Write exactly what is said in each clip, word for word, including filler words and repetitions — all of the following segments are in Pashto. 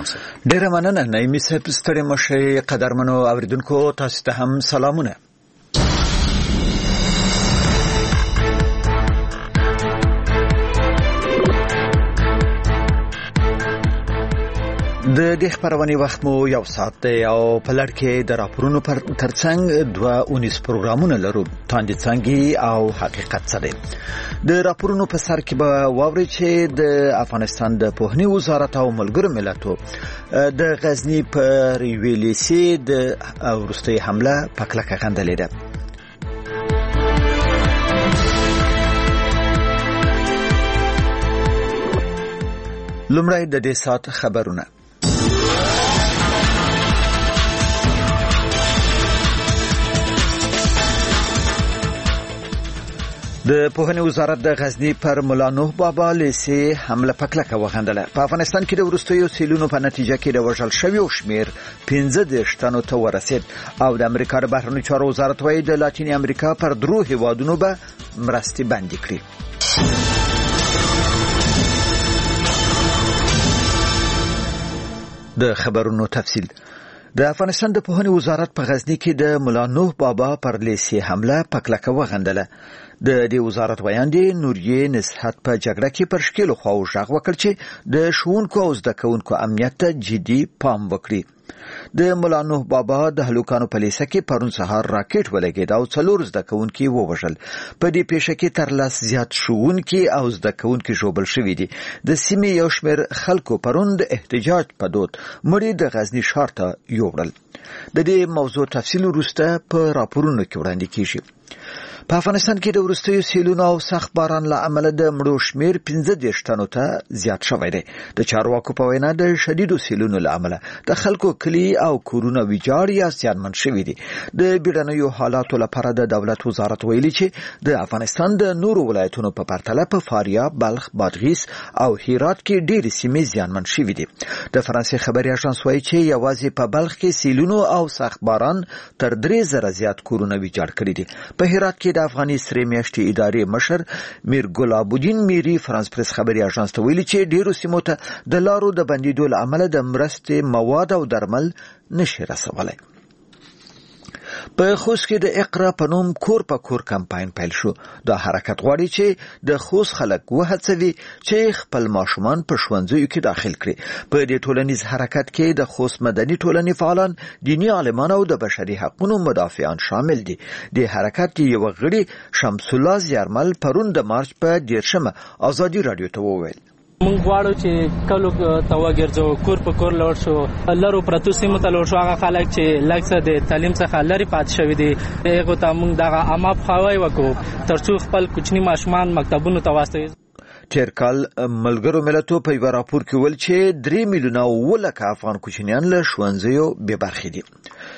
ډیره مننه نایمي صاحب، ستړي مشه. قدرمنو اوریدونکو تاسو ته هم سلامونه. د دې خبرونې وخت مو یو ساعت دی او په لړ کې د راپورونو پر ترڅنګ دوه اونیس پروګرامونه لرو، تاندې څنګه او حقیقت څه دی. د راپورونو په سر کې به واوري چې د افغانستان د پوهنې وزارت او ملګرو ملتونو د غزنی پر یوې لیسې د وروستۍ حمله په کلکه غندلې ده. لومړی د دې سات خبرونه. د پوهنې وزارت د غزنی پر مولا نوح بابا لیسې حمله په کلکه وغندله. په افغانستان کې د وروستیو سیلونو په نتیجه کې د وژل شویو شمیر پنځه دېرش تنو ته ورسید او د امریکا د بهرنیو چارو وزارت وايي د لاتینې امریکا پر درو هیوادونو به مرستې بندي کړي. د خبرونو تفصیل. د افغانستان د پوهنې وزارت په غزنی کې د مولا نوح بابا پر لیسې حمله په کلکه وغندله. د دې وزارت ویاندې نوریې نصحت په جګړه کې پر شکل خو ژغ وکړ چې د ښوونکو او زده کوونکو امنیت ته جدي پام وکړي. د مولا نوح بابا د هلوکانو په لیسه کې پرون سهار راکټ ولګید او څلور زده کوونکي ووژل. په دې پیښه کې تر لس زیات ښوونکي او زده کوونکي ژوبل شوي دي. د سیمې یو شمېر خلکو پرون د احتجاج په دود مړي د غزنی ښار ته یوړل. د دې موضوع تفصیل وروسته په راپورونو کې وړاندې کیږي. په افغانستان کې د وروستیو سیلونو او سخت باران له امله د مړو شمیر پنځه دېرش تنو ته زیات شوی دی. د چارواکو په وینا د شدیدو سیلونو له امله د خلکو کلی او کورونه ویجاړ یا زیانمن شوي دي. د بیړنیو حالاتو لپاره د دولت وزارت ویلي چې د افغانستان د نورو ولایتونو په پرتله په فاریاب، بلخ، بادغیس او هرات کې ډېرې سیمې زیانمن شوي دي. د فرانسې خبري اژانس وایي چې یوازې په بلخ کې سیلونو او سخت باران تر درې زره زیات کورونه ویجاړ کړي دي. په هرات کې د افغاني سرې میاشتې ادارې مشر میر ګلاب الدین میری فرانس پریس خبري اژانس ته ویلي چې ډیرو سیمو ته د لارو د بندیدو له امله د مرستې مواد او درمل نشي رسولای. په خوست کې د اقرا په نوم کور په کور کمپاین پیل شو. دا حرکت غواړي چې د خوست خلک وهڅوي چې خپل ماشومان په ښوونځیو کې داخل کړي. په دې ټولنیز حرکت کې د خوست مدني ټولنې فعالان، دیني عالمان او د بشري حقوقو مدافعان شامل دي. د حرکت یو غړي شمس الله زیارمل پرون د مارچ په دیرشمه ازادي رادیو ته وویل: مونږ غواړو چې کلو ته وګرځو، کور په کور لور شو، لرو پرتو سیمو ته لور شو. هغه خلک چې لکه د تعلیم څخه لري پات شوی دي هغه ته مونږ دغه عامه خواوي وکړو ترڅو خپل کوچني ماشومان مکتبونو ته واستوي. تیر کال ملګرو ملتونو په یو راپور کې ویل چې درې میلیونه ولکه افغان کوچنیان له ښوونځیو بې برخې دي.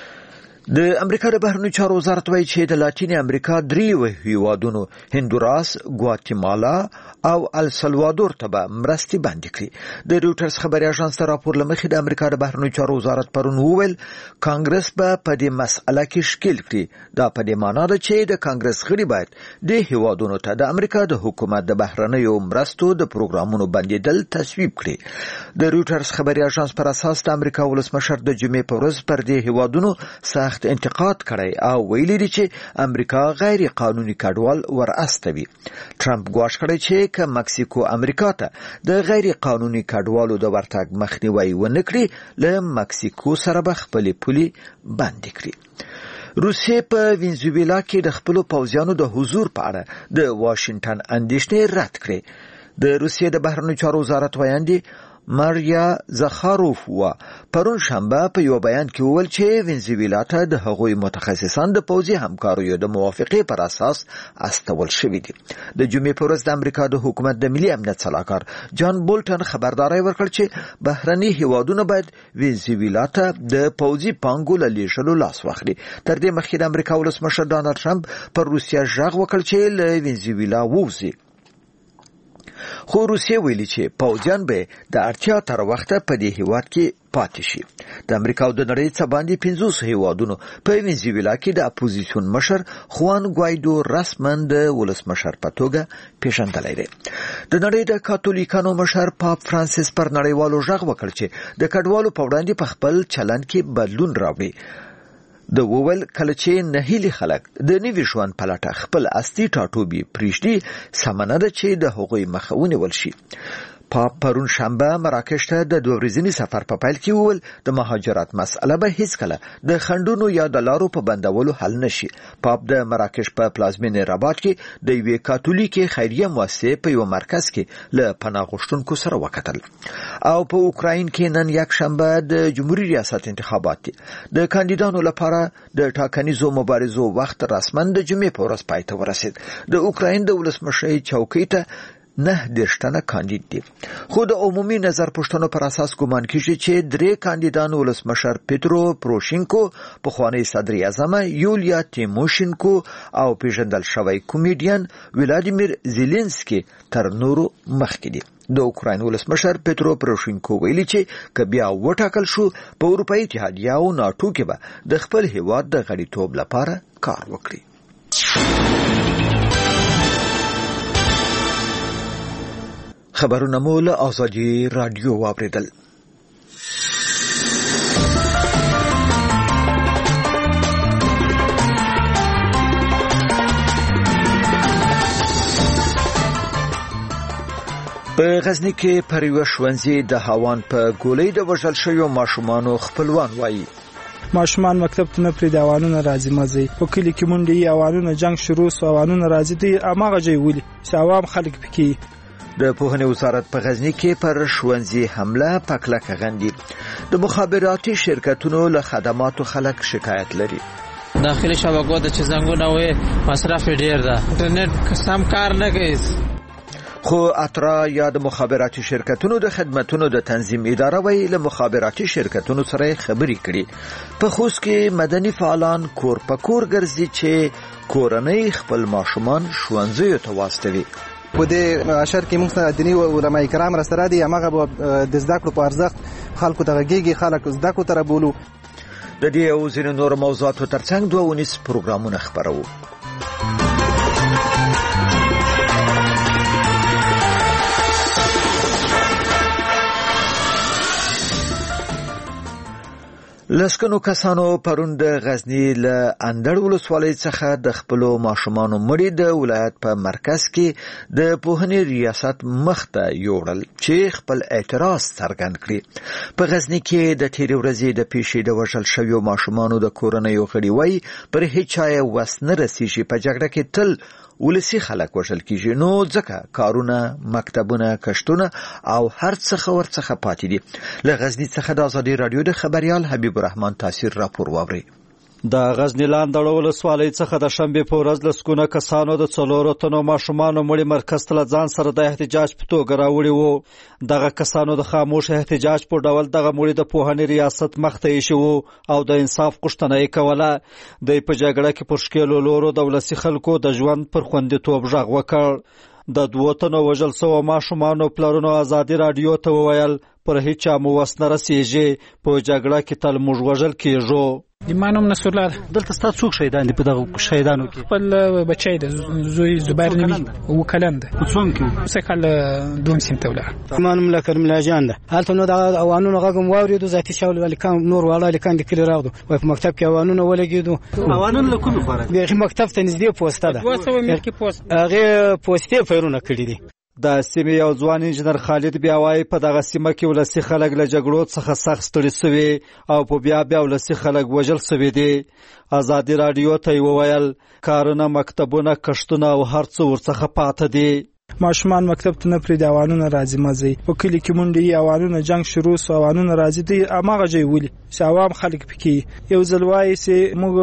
د امریکا د بهرنیو چارو وزارت وايي چې د لاتینې امریکا درې هیوادونو هندوراس، ګواتیمالا او السلوادور ته به مرستې بندي کړي. د رویټرز خبري اژانس ته راپور لمخې د امریکا د بهرنیو چارو وزارت پرون وویل کانګرس به په دې مسأله کې شکل کړي. دا په دې معنی ده چې د کانګرس غړي باید د هیوادونو ته د امریکا د حکومت د بهرنیو مرستو د پروګرامونو بندیدل تصویب کړي. د رویټرز خبري اژانس پر اساس د امریکا ولسمشر د جمعې په ورځ پر دې هیوادونو سخت انتقاد کړی او ویلي دی چې امریکا غیر قانوني کډوال ورأستوي. ټرمپ ګواښ کړی چې که مکسیکو امریکا ته د غیر قانوني کډوالو د ورتګ مخنیوي ونه کړي له مکسیکو سره به خپلې پولې بندې کړي. روسیې په وینزویلا کې د خپلو پوځیانو د حضور په اړه د واشنگټن اندېښنې رد کړې. د روسیې د بهرنیو چارو وزارت ویاندې ماریا زخاروفوا پرون شنبه په یو بیان کې وویل چې وینزویلا ته د هغوی متخصصان د پوځي همکاریو د موافقې پر اساس استول شوي دي. د جمعې په ورځ د امریکا د حکومت د ملي امنیت سلاکار جان بولټن خبرداري ورکړ چې بهرني هیوادونه باید وینزویلا ته د پوځي پانګو له لیږلو لاس واخلي. تر دې مخکې د امریکا ولسمشر ډانلډ ټرمپ پر روسیا ژغ وکړ چې له وینزویلا ووځي. خو روسیه ویلي چې پوځیان به د اړتیا تر وخته په دې هیواد کې پاتې شي. د امریکا او د نړۍ څخه باندې پنځوس هیوادونو په وینزویلا کې د اپوزیسیون مشر خوان ګوایدو رسماً د ولسمشر په توګه پیژندلی دی. د نړۍ د کاتولیکانو مشر پاپ فرانسیس پر نړیوالو غږ وکړ چې د کډوالو په وړاندې په خپل چلند کې بدلون راوړي. د وویل کله چې نهیلي خلک د نوي ژوند په لټه خپل اصلي ټاټوبي پرېږدي سمه نه ده چې د هغوی مخه ونیول شي. پاپ پرون شنبه مراکش ته د دوه ورځني سفر په پیل کې وویل د مهاجرت مسأله به هیڅکله د خنډونو یا د لارو په بندولو حل نشي. پاپ د مراکش په پلازمینې رباط کې د یوې کاتولیکي خیریه مؤسسې په یو مرکز کې له پناه غوښتونکو سره وکتل. او په اوکراین کې نن یک شنبه د جمهوریت ریاست انتخابات دي. د کاندیدانو لپاره د ټاکنیزو مبارزو وخت رسما د جمعې په ورځ پای ته ورسید. د اوکراین د ولسمشر چوکۍ ته نه دشتنه کاندید دي. خو د عمومي نظر پوښتنو پر اساس ګمان کیږي چې درې کاندیدان ولسمشر پیترو پروشینکو، پخوانی صدر اعظم یولیا تیموشینکو او پیژندل شوی کمیډین ولادیمیر زيلنسکي تر نورو مخکې دي. د اوکراین ولسمشر پیترو پروشینکو ویلي چې که بیا وټاکل شو په اروپایي اتحادیه او ناټو کې به د خپل هیواد د غړیتوب لپاره کار وکړي. خبرونه مو له آزادي رادیو واوریدل. په غزنی کې پر یو ښوونځي د هاوان په ګولۍ د وژل شویو ماشومانو خپلوان وایي ماشومان مکتب ته نه پرې د اوانونه راځي مزي په کلی کې مونډي اوانونه جنگ شروع سو اوانونه راځي دی اماغه جوی ولي چې عوام خلک پکې. د پوهنې وزارت په غزنی کې پر ښوونځي حمله پکلک غندي. د مخابراتي شرکتونو له خدماتو خلک شکایت لري. داخلي شبکو د چې زنګونه وې مصرف ډیر ده، انټرنیټ سم کار نه کوي. خو اترا یا د مخابراتي شرکتونو د خدماتونو د تنظیم اداره وی له مخابراتي شرکتونو سره خبري کړي. په خوست کې مدني فعالان کور په کور ګرځي چې کورنۍ خپل ماشومان ښوونځیو ته واستوي. په دې اشر کې موږ دیني علماء کرام را سره دي هغه د زده کړو په ارزښت خلکو ته غږیږي، خلک زده کړو ته بولو. د دې او ځینو نور موضوعاتو ترڅنګ دوه ونیس پروګرامونه خبرو. لسکنو کسانو پرون د غزنی له اندړ ولسوالۍ څخه د خپل ماشومانو مړي د ولایت په مرکز کې د پوهنې ریاست مخته یوړل چې خپل اعتراض څرګند کړي. په غزنی کې د تیر ورځې د پیښې د وژل شویو ماشومانو د کورنۍ غړي وایي پر هیڅ چا وس نه رسیږي. په جګړه کې تل ولسی خلک وژل کیږي، نو ځکه کارونه، مکتبونه، کشتونه او هر څه ورڅخه پاتې دي. له غزنی څخه د آزادي رادیو د خبريال حبیب الرحمن تاثیر راپور واوري. د غزنی لاندړ ولسوالۍ څخه د شنبې په ورځ لسکونه کسانو د څلورو تنو ماشومانو مړي مرکز ته ځان سره د احتجاج په توګه راوړي وو. دغه کسانو د خاموش احتجاج په ډول دغه مړي د پوهنې ریاست مخته یې شو او د انصاف غوښتنه یې کوله. د په جګړه کې پر شکلو لورو د ولسی خلکو د ژوند پر خوندیتوب غږ وکړ. د دوه تنو وژل سوو ماشومانو پلرونو آزادي رادیو ته وویل پر هیڅ چا مو وس نه رسیږي، په جګړه کې تل موږ وژل کیږو. ایمانم نصر الله دلته ستاسو څوک شهیدان دي؟ په دغه شهیدانو کې خپل بچی د زوی زبیر نومي او کلن ده څنګه څه کال دوم سیم ته ولاړ. ایمانم لکه ملاجان ده هلته نو د اوانونو غږم واورېدو ذاتي شاول ولیکان نور والا لیکان د کلی راغدو وای په مکتب کې اوانونه ولګېدو. اوانونه له کوم خبره به مکتب ته نږدې پوسټه ده دوه سوه ملکي پوسټ هغه پوسټې فیرونه کړې دي. د سیمې یو ځوان انجنیر خالد بیا وایي په دغه سیمه کې ولسی خلک له جګړو څخه سخت ستړي سوي او په بیا بیا ولسی خلک وژل سوي دي. آزادي رادیو ته وویل کارونه، مکتبونه، کشتونه او هر څه ورڅخه پاته دي. ماشومان مکتب ته نه پرې د اوانونه راځي مزي په کلی کې مونډي اوانونه جنگ شروع سو اوانونه راځي دی اماغه جوی ولي چې عوام خلک پکې. یو ځل وایي چې موږ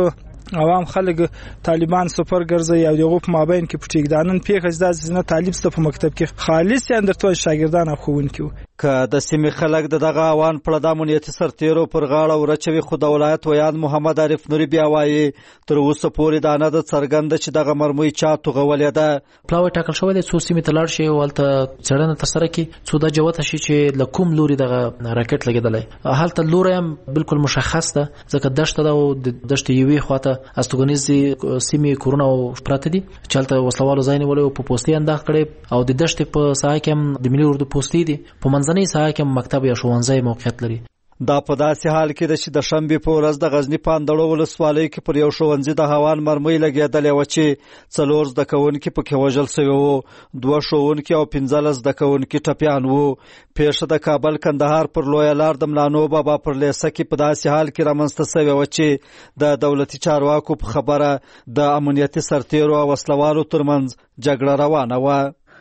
عوام خلک طالبان سفر ګرځي او دغه په مابین کې پټیګدانن پیښه د زنه طالب ست په مکتب کې خالص اندرتون شاګردان خوونکو که د سیمې خلک د دغه اوان په د امنیتي سرتیرو پر غاړه ورچوي خو د ولایت ویان محمد عارف نوري بیا وایي تر اوسه پورې دا نه د څرګنده چې دغه مرمۍ چا توغولې ده پلاوی ټاکل شوی دی څو سیمې ته لاړ شي ولته څېړنه ترسره کړي څو دا جوته شي چې له کوم لوري دغه راکټ لګېدلی هلته لوری هم بالکل مشخص ده ځکه دښته ده او د دښتې یوې خواته استوګنیزې سیمې کورونه پراته دي چې هلته وسلوالو ځای نیولی او په پوستې انداز کړی او د دښتې په ساحه کې هم د ملي اردو پوستې دي په منځنۍ ساحه کې مکتب یا ښوونځی موقعیت لري دا په داسې حال کې ده چې د شنبې په ورځ د غزني په اندړو ولسوالۍ کې پر یو ښوونځي د هوان مرمۍ لګېدلې وه چې څلور زده کوونکي پکې وژل سوي وو دوه ښوونکي او پنځلس زده کوونکي ټپیان وو پیښه د کابل کندهار پر لویه لار د ملانو بابا پر لیسه کې په داسې حال کې رامنځته سوې وه چې د دولتي چارواکو په خبره د امنیتي سرتیرو او وسلوالو ترمنځ جګړه روانه وه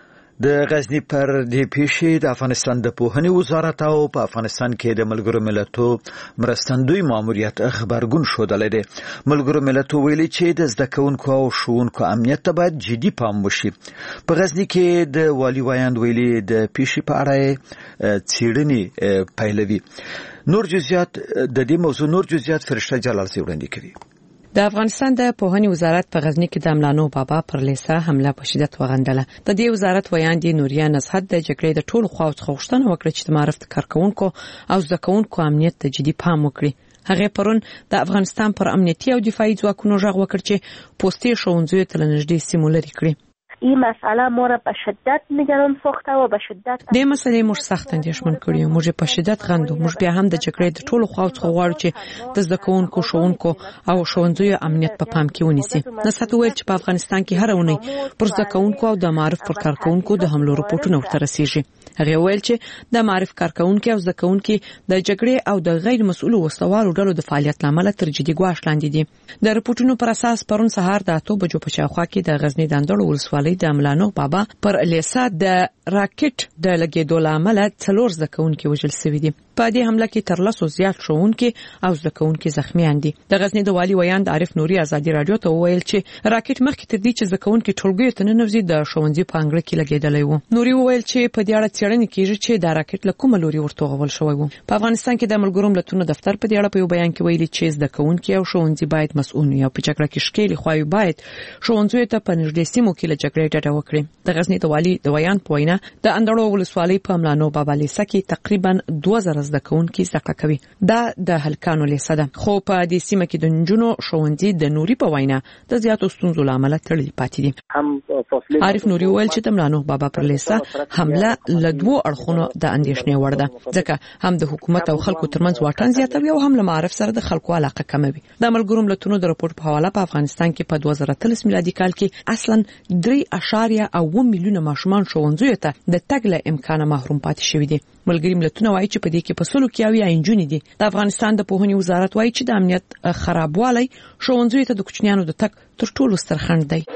د غزنی پر دې پیښې د افغانستان د پوهنې وزارت او په افغانستان کې د ملګرو ملتو مرستندوی ماموریت خبرګون ښودلی دی ملګرو ملتو ویلي چې د زده کوونکو او ښوونکو امنیت ته باید جدي پام وشي په غزنی کې د والي وایاند ویلي د پیښې په اړه څېړنې پیلوي نور جزئیات د دې موضوع نور جزئیات فرشته جلال زی وړاندې کوي د افغانستان د پوهنې وزارت په غزنی کې د ملانو بابا پر لیسه حمله په شدت وغندله د دې وزارت ویاندې نوریا نصحت د جګړې د ټولو خواو څخه غوښتنه وکړه چې د معرفت کارکونکو او زده کوونکو امنیت ته جدي پام وکړي هغه پرون د افغانستان پر امنیتي او دفاعي ځواکونو غږ وکړ چې پوستې ښوونځیو ته نږدې سیمو لرې کړي این مسئله ما را به شدت نگران ساخته و به شدت د مسئله موږ سخت اندېښمن کړی موږ په شدت غندو موږ بیا هم د جګړې د ټولو خواو څخه غواړو چې د زده کوونکو ښوونکو او ښوونځیو امنیت په پام کې ونیسي نصحت ویل چې په افغانستان کې هر اونۍ پر زده کوونکو او د معرف پر کارکونکو د حملو رپورټونه ورته رسیږي هغه ویل چې د معرف کارکونکو او زده کوونکو د جګړې او د غیر مسؤلو وسلوالو ډلو د فعالیت لامل تر جدي ګواښ لاندې دي د رپورټونو پر اساس پرون سهار د اته بجو په شاوخوا کې د غزنی د اندړو ولسوالۍ د ملانو بابا پر لیسه د راکټ د لګېدو لامل څلور زده کوونکي وژل شوي دي په دې حمله کې تر لسو زیات ښوونکي او زده کوونکي زخمیان دي د غزنی د والي ویاند عارف نوري ازادي رادیو ته وویل چې راکټ مخکې تر دې چې زده کوونکي ټولګیو ته ننوځي د ښوونځي په انګړ کې لګېدلی و نوري وویل چې په دې اړه څېړنې کېږي چې دا راکټ له کومه لوري ورتوغول شوی و په افغانستان کې د ملګرو ملتونو دفتر په دې اړه په یو بیان کې ویلي چې زده کوونکي او ښوونځي باید مسؤل وي او په جګړه کې ښکېلې خواوې باید ښوونځیو ته په نږدې سیمو کې له جګړې ډډه وکړي د غزنی د والي د ویان په وینا د اندړو ولسوالۍ په ملانو بابا لیسه کې تقریبا دوه زره زده کوونکي زده کوي دا د هلکانو لیسه ده خو په دې سیمه کې د نجونو ښوونځي د نوري په وینا د زیاتو ستونزو لامل تړلي پاتې دي عارف نوري ویل چې د ملانو بابا پر لیسه حمله له دوه اړخونو د اندېښنې وړ ده ځکه هم د حکومت او خلکو ترمنځ واټن زیاتوي او هم له معرف سره د خلکو علاقه کموي د ملګرو ملتونو د راپور په حواله په افغانستان کې په دوه زره اتلس میلادي کال کې اصلا درې اشاریه اوه میلیونه ماشومان ښوونځیو ته د تګ له امکانه محروم پاتې شوي دي ملګری ملتونه وایي چې په دې کې په سلو کې اویا انجونې دي د افغانستان د پوهنې وزارت وایي چې د امنیت خرابوالی ښوونځیو ته د کوچنیانو د تګ تر ټولو ستر خنډ دی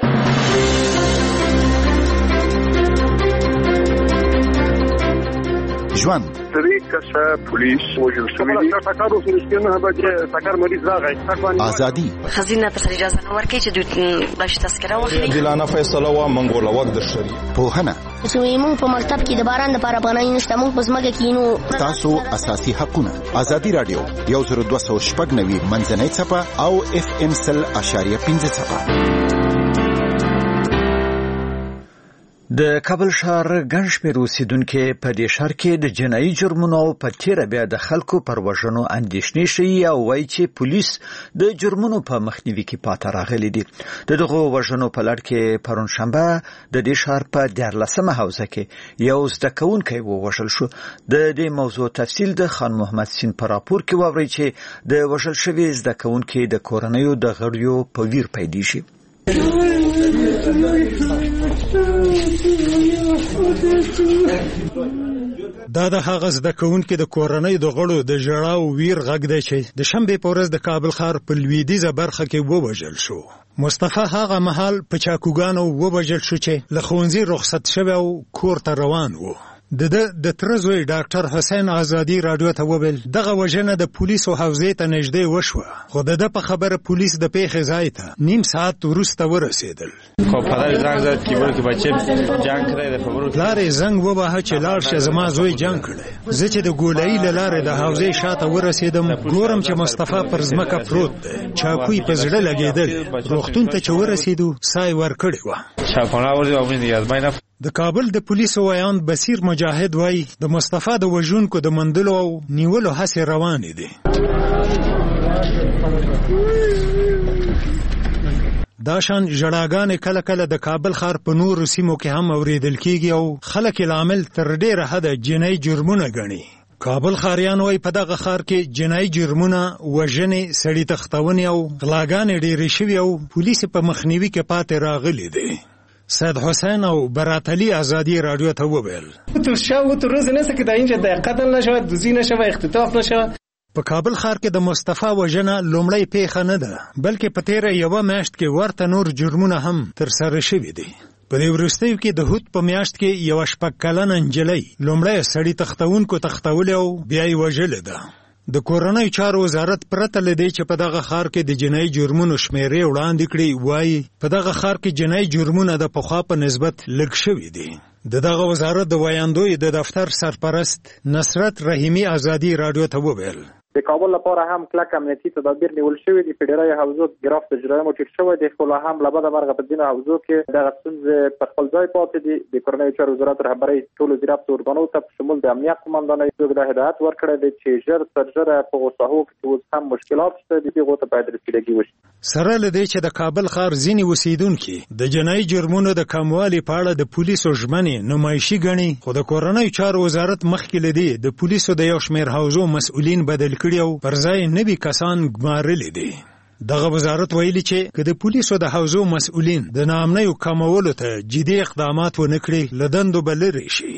ژوند درې کسه پولیس وژل شوي دي ټکر وسو نه به چې ټکر مریض راغی ازادي خزینه ته اجازه نه ورکړي چې دوی بلش تذکره واخلي دلانه فیصله وا منګول وخت د شری پوهنه چې موږ په مکتب کې د باران لپاره پناه نشته موږ په ځمکه کې نو تاسو اساسي حقونه ازادي رادیو یو زر دوه سوه شپږ نوي منځنۍ څپه او اف ام سل اشاریه پنځه څپه د کابل ښار ګڼ شمېر اوسېدونکي په دې ښار کې د جنایي جرمونو او په تېره بیا د خلکو پر وژنو اندېښنې ښیي او وایي چې پولیس د جرمونو په مخنیوي کې پاته راغلي دي د دغو وژنو په لړ کې پرون شنبه د دې ښار په دیارلسمه حوزه کې یو زده کوونکی ووژل شو د دې موضوع تفصیل د خان محمد سین په راپور کې واورئ چې د وژل شوي زده کوونکي د کورنیو د غړیو په ویر پیدا شي دا د هغه زده کوونکي د کورنۍ د غړو د ژړا او ویر غږ دی چې د شنبې په ورځ د کابل ښار په لویدیځه برخه کې ووژل شو مصطفی هغه مهال په چاکوګانو ووژل شو چې له ښوونځي رخصت شوی او کور ته روان و د د ترزوی ډاکټر حسین آزادی رادیو ته وویل دغه وژنه د پولیسو حوزې ته نږدې وشوه خو د په خبره پولیس د پیښې ځای ته نیم ساعت وروسته ورسېدل. خو پدر زنګ زد چې ورته بچي جنگ کړی د خبرو پلار یې زنګ وواهه چې لاړ شه زما زوی جنگ کړی. زه چې د ګولایي له لارې د حوزې شاته ورسېدم ګورم چې مصطفی پر ځمکه پروت دی چاقوی په زړه لګېدل. روغتون ته چې ورسېدو ساه یې ورکړې وه. چاپونه ورته ومني یادمای د کابل د پولیسو ویاند بصیر مجاهد وایي د مصطفی د وژونکو د موندلو او نیولو هڅې روانې دي. دا شان ژړاګانې کله کله د کابل ښار په نورو سیمو کې هم اورېدل کېږي او خلک یې لامل تر ډېره حده جنایي جرمونه ګڼي. کابل ښاریان وایي په دغه ښار کې جنایي جرمونه، وژنې، سړي تښتونې او غلاګانې ډېرې شوي او پولیس په مخنیوي کې پاتې راغلي دي. سید حسین او برات علی آزادی رادیو ته وویل تو شاو تو روز نه سکه دا اینجا د قتل نشوه، دوزی نشوه، اختطاف نشوه. په کابل ښار کې د مصطفی وژنه لومړی پیښه نه ده بلکې په تیره یوه میاشت کې ورته نور جرمونه هم ترسره شوي دي. په دې وروستیو کې د هوت په میاشت کې یوه شپږ کلنه نجلۍ لومړی سړي تښتونکو تښتولې او بیا یې وژلې ده. د کورنیو چارو وزارت پرته له دې چې په دغه ښار کې د جنایي جرمونو شمیرې وړاندې کړي وایي په دغه ښار کې جنایي جرمونه د پخوا په نسبت لږ شوي دي. د دغه وزارت د ویاندوی د دفتر سرپرست نصرت رحیمی آزادی رادیو ته وویل د کابل لپاره هم کلک امنیتي تدابیر نیول شوي دي. په ډیری حوزو ګراف د جرایمو ټیټ شوی دی خو لا هم له بده مرغه په ځینو حوزو کې دغه ستونزې په خپل ځای پاتې دي. د کورنیو چارو وزارت رهبرۍ ټولو ځیرافت ارګانو ته په شمول د امنیت قماندانۍ څوک د هدایت ورکړی دی چې ژر تر ژره په هغو ساحو کې چې اوس هم مشکلات شته دي هغو ته باید رسیدګي وشي. سره له دې چې د کابل ښار ځینې اوسېدونکي د جنایي جرمونو د کموالي په اړه د پولیسو ژمنې نمایشي ګڼي خو د کورنیو چارو وزارت مخکې له دې د پولیسو د یو شمېر حوزو مسؤلین بدل کړي او پر ځای نوي کسان ګمارلي دي. دغه وزارت ویلي چې که د پولیسو د حوزو مسؤلین د ناامنیو کمولو ته جدي اقدامات ونه کړي له دندو به لرې شي.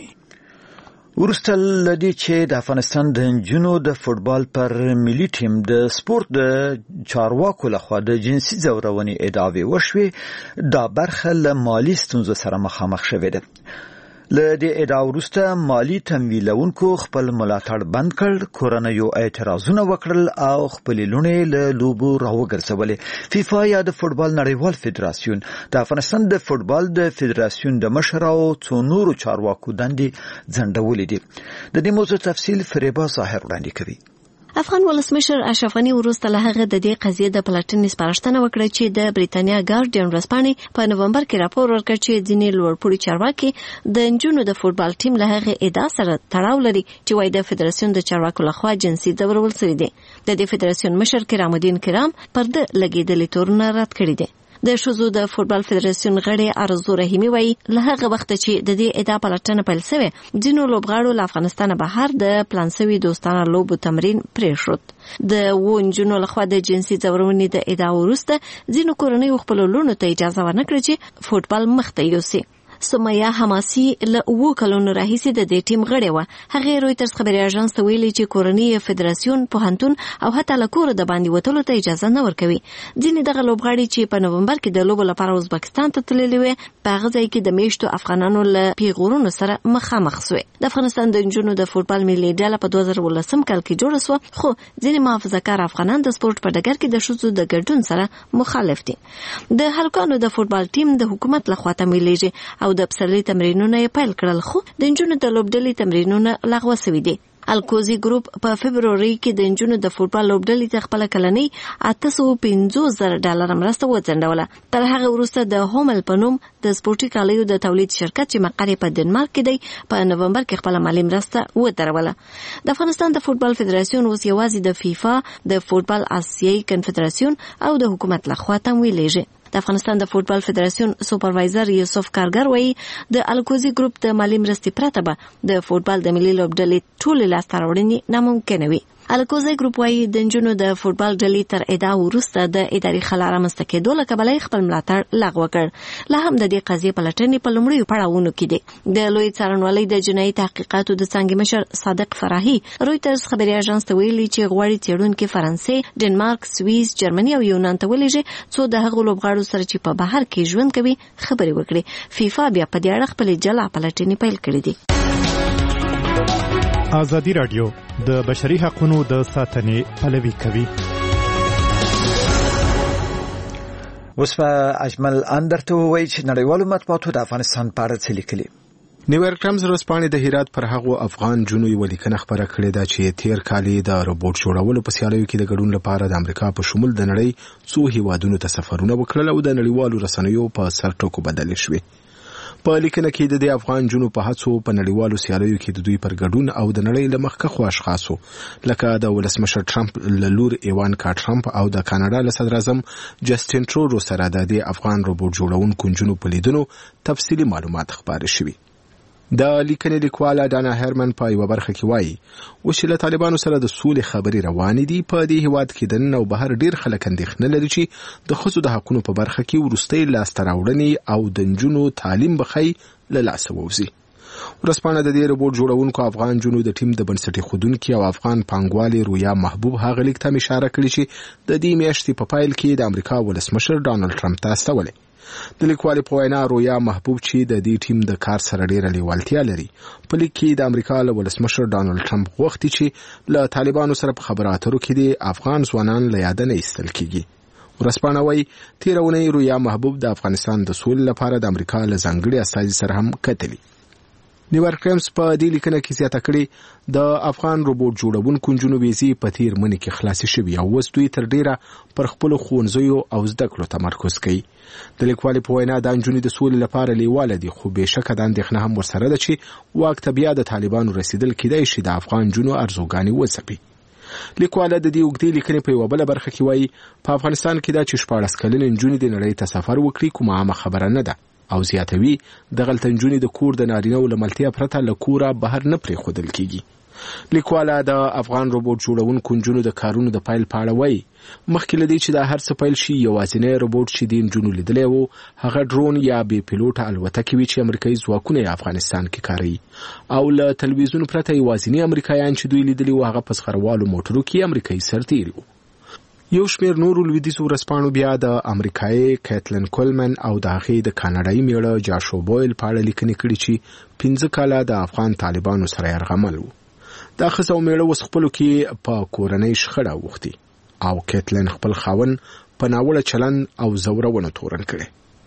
وروسته له دې چې د افغانستان د نجونو د فوټبال پر ملي ټیم د سپورت د چارواکو لخوا د جنسي ځورونې ادعاوې وشوې دا برخه له مالي ستونزو سره مخامخ شوې ده. له دې ادعا وروسته مالي تمویلونکو خپل ملاتړ بند کړ، کورنیو اعتراضونه وکړل او خپلې لوڼې له لوبو راوګرځولې. فیفا یا د فوټبال نړیوال فدراسیون د افغانستان د فوټبال د فدراسیون د مشر او څو نورو چارواکو دندې ځنډولې دي. د دې موضوع تفصیل فریبا ظاهر وړاندې کوي. افغان ولسمشر اشرف غنی وروسته له هغه د دې قضیې د پلټنې سپارښتنه وکړه چې د بریتانیا ګارډین ورځپاڼې په نومبر کې راپور ورکړ چې ځینې لوړپوړي چارواکي د نجونو د فوټبال ټیم له هغه ادعا سره تړاو لري چې وايي د فدراسیون د چارواکو لخوا جنسي ځورول شوی دی. د دې فدراسیون مشر کرام الدین کرام پرده لګېدلې تورونه رد کړي دي. د ښځو د فوټبال فدراسیون غړي ارزو رحیمی وایي له هغه وخته چې د دې ادعا پلټنه پیل شوې ځینو لوبغاړو له افغانستانه بهر د پلان شوي دوستانه لوبو تمرین پرېښود. د و نجونو لخوا د جنسي ځورونې د ادعا وروسته ځینو کورنیو خپلو لوڼو ته اجازه ورنکړه چې فوټبال مخته یوسي. سمیه حماسي له اوو کلونو راهیسې د دې ټیم غړې وه. هغې رویټرز خبري اژانس ته ویلي چې کورني فدراسیون پوهنتون او حتی له کوره د باندې وتلو ته اجازه نه ورکوي. ځینې دغه لوبغاړي چې په نومبر کې د لوبو لپاره ازبکستان ته تللي وې په هغه ځای کې د میشتو افغانانو له پیغورونو سره مخامخ سوې. د افغانستان د نجونو د فوټبال ملي ډله په دوه زره ولسم کال کې جوړه سوه خو ځینې محافظه‌کار افغانان د سپورت په ډګر کې د ښځو د ګډون سره مخالف دي. د هلکانو د فوټبال ټیم د حکومت لخوا تمویلېږي او د پسرلي تمرینونه یې پیل کړل خو د نجونو د لوبډلې تمرینونه لغوه شوي دي. الکوزي ګروپ په فبروري کې د نجونو د فوټبال لوبډلې ته خپله کلنۍ اته سوه پنځوس زره ډالره مرسته وځنډوله. تر هغه وروسته د هومل په نوم د سپورټي کالیو د تولید شرکت چې مقر یې په ډنمارک کې دی په نومبر کې خپله مالي مرسته ودروله. د افغانستان د فوټبال فدراسیون اوس یوازې د فیفا د فوټبال آسیایي کنفدراسیون او د حکومت لخوا تمویلېږي. د افغانستان د فوټبال فدراسیون سوپروایزر یوسف کارګر وایي د الکوزي ګروپ د مالي مرستې پرته به د فوټبال د ملي لوبډلې ټولې لاسته راوړنې ناممکنه وي. الکوزي ګروپ وایي د نجونو د فوټبال ډلې تر ادعا وروسته د اداري خلا رامنځته کېدو له کبله یې خپل ملاتړ لغوه کړ. لا هم د دې قضیې پلټنې په لومړیو پړاوونو کې دي. د لوی څارنوالۍ د جنایي تحقیقاتو د څانګې مشر صادق فراهي رویټرز خبري اژانس ته ویلي چې غواړي څېړونکي فرانسې، ډنمارک، سویس، جرمني او یونان ته ولېږي څو د هغو لوبغاړو سره چې په بهر کې ژوند کوي خبرې وکړي. فیفا بیا په دې اړه خپلې جلا پلټنې پیل کړې دي. ازادي رادیو د بشري حقوقو د ساتنې پلوي کوي. اوس په اجمل اندرته وایي چې نړیوالو مطبوعاتو د افغانستان په اړه څه لیکلي. نیویارک ټایمز ورځپاڼې د هرات پر هغو افغان جنو یو لیکنه خبره کړې ده چې تیر کال د روبوټ جوړولو په سیالیو کې د ګډون لپاره د امریکا په شمول د نړۍ څو هیوادونو ته سفرونه وکړل او د نړیوالو رسنیو په سر ټکو بدل شوې. په لیکنه کې د افغان جنو په هڅو په نړیوالو سیالیو کې د دوی پر ګډون او د نړۍ له مخکښو اشخاصو لکه د ولسمشر ټرمپ له لور ایوانکا ټرمپ او د کاناډا له صدر اعظم جسټین ټرودو سره د افغان روبوټ جوړونکو جنو په لیدنو تفصیلي معلومات خبرې شوي. د لیکنې لیکواله دانا هرمن په یو برخه کې وایي او چې له طالبانو سره د سولې خبرې روانې دي په دې هیواد کې د نن او بهر ډیر خلک اندېښنه لري چې د ښځو د حقوقو په برخه کې وروستۍ لاسته راوړنې او د نجونو تعلیم بخي له لاسه ووځي. ورسپانه د دې روبوټ جوړونکو افغان جنو د ټیم د بنسټي خودونکو او افغان پانګوالي رویا محبوب هغه لیک ته اشاره کړې چې د دې میاشتې په پایل کې د امریکا ولسمشر ډانلډ ټرمپ ته استولې. د لیکوالې په وینا رویا محبوب چې د دې ټیم د کار سره ډیره لیوالتیا لري په لیک کې د امریکا له ولسمشر ډانلډ ټرمپ غوښتي چې له طالبانو سره په خبرو اترو کې د افغان ځوانان له یاد نه ایستل کیږي. ورسپانه وایي تیرونی رویا محبوب د افغانستان د سولې لپاره د امریکا له ځانګړي استازي سره هم کتلي. نیویارک ټایمز په دې لیکنه کې زیاته کړې د افغان روبوټ جوړونکو جنو ویزي په تیر منی کې خلاص شوی او اوس دوی تر ډیره پر خپل ښوونځیو او زده کړو تمرکز کوي. د لیکوالې په وینا د جنونو د سولې لپاره لیواله دي خو به شک د اندېښنه هم ورسره ده چې واک ته بیا د طالبانو رسیدل کېدای شي د افغان جنو ارزوګانې وځپي. لیکواله د دې وګړي لیکنې په یو بل برخه کې وایي په افغانستان کې د چشپاړس کلن جنونو د نړۍ ته سفر وکړي کومه عامه خبره نه ده او زیاتوي د غلطنجونی د کور د نارینه او لملتیا پرته له کوره بهر نه پرې خودل کیږي. لیکواله د افغان روبوټ جوړونکو جنونو د کارونو د پایل پاړه وایي مخکې لدی چې د هر څه پایل شي یوازینی روبوټ چې د جنونو لیدلی وو هغه ډرون یا بي پیلوټ الوتکې وي چې امریکایي ځواکونه افغانستان کې کاروي او له تلویزیون پرته یوازینی امریکایان چې دوی لیدلی وو هغه په سخروالو موټرو کې امریکایي سرتیري وو. یو شمیر نورو لویدیځو ورځپاڼو بیا د امریکایي کیتلن کولمن او د هغې د کاناډایي میړه جاشو بویل په اړه لیکنې کړي چې پنځه کاله د افغان طالبانو سره یرغمل وو. دا ښځه او میړه اوس خپلو کې په کورنۍ شخړه اوښتي او کیتلن خپل خاوند په ناوړه چلند او زورونه تورن کړي.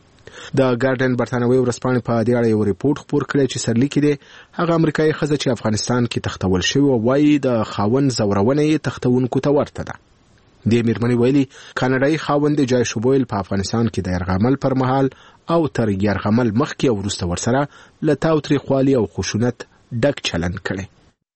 د ګارډن برتانوي ورځپاڼې په دې اړه یو ریپورت خپور کړی چې سرلیکي دی هغه امریکایي ښځه چې افغانستان کې تختول شوی وایي د خاوند زورونه یې تختونکو ته ورته ده. د میرمنې ویلي کاناډایي خاوند جای شوبویل په افغانستان کې د یرغمل پر مهال او تر یرغمل مخکې او وروسته ورسره له تاوتریخوالي او خشونت ډک چلند کړي.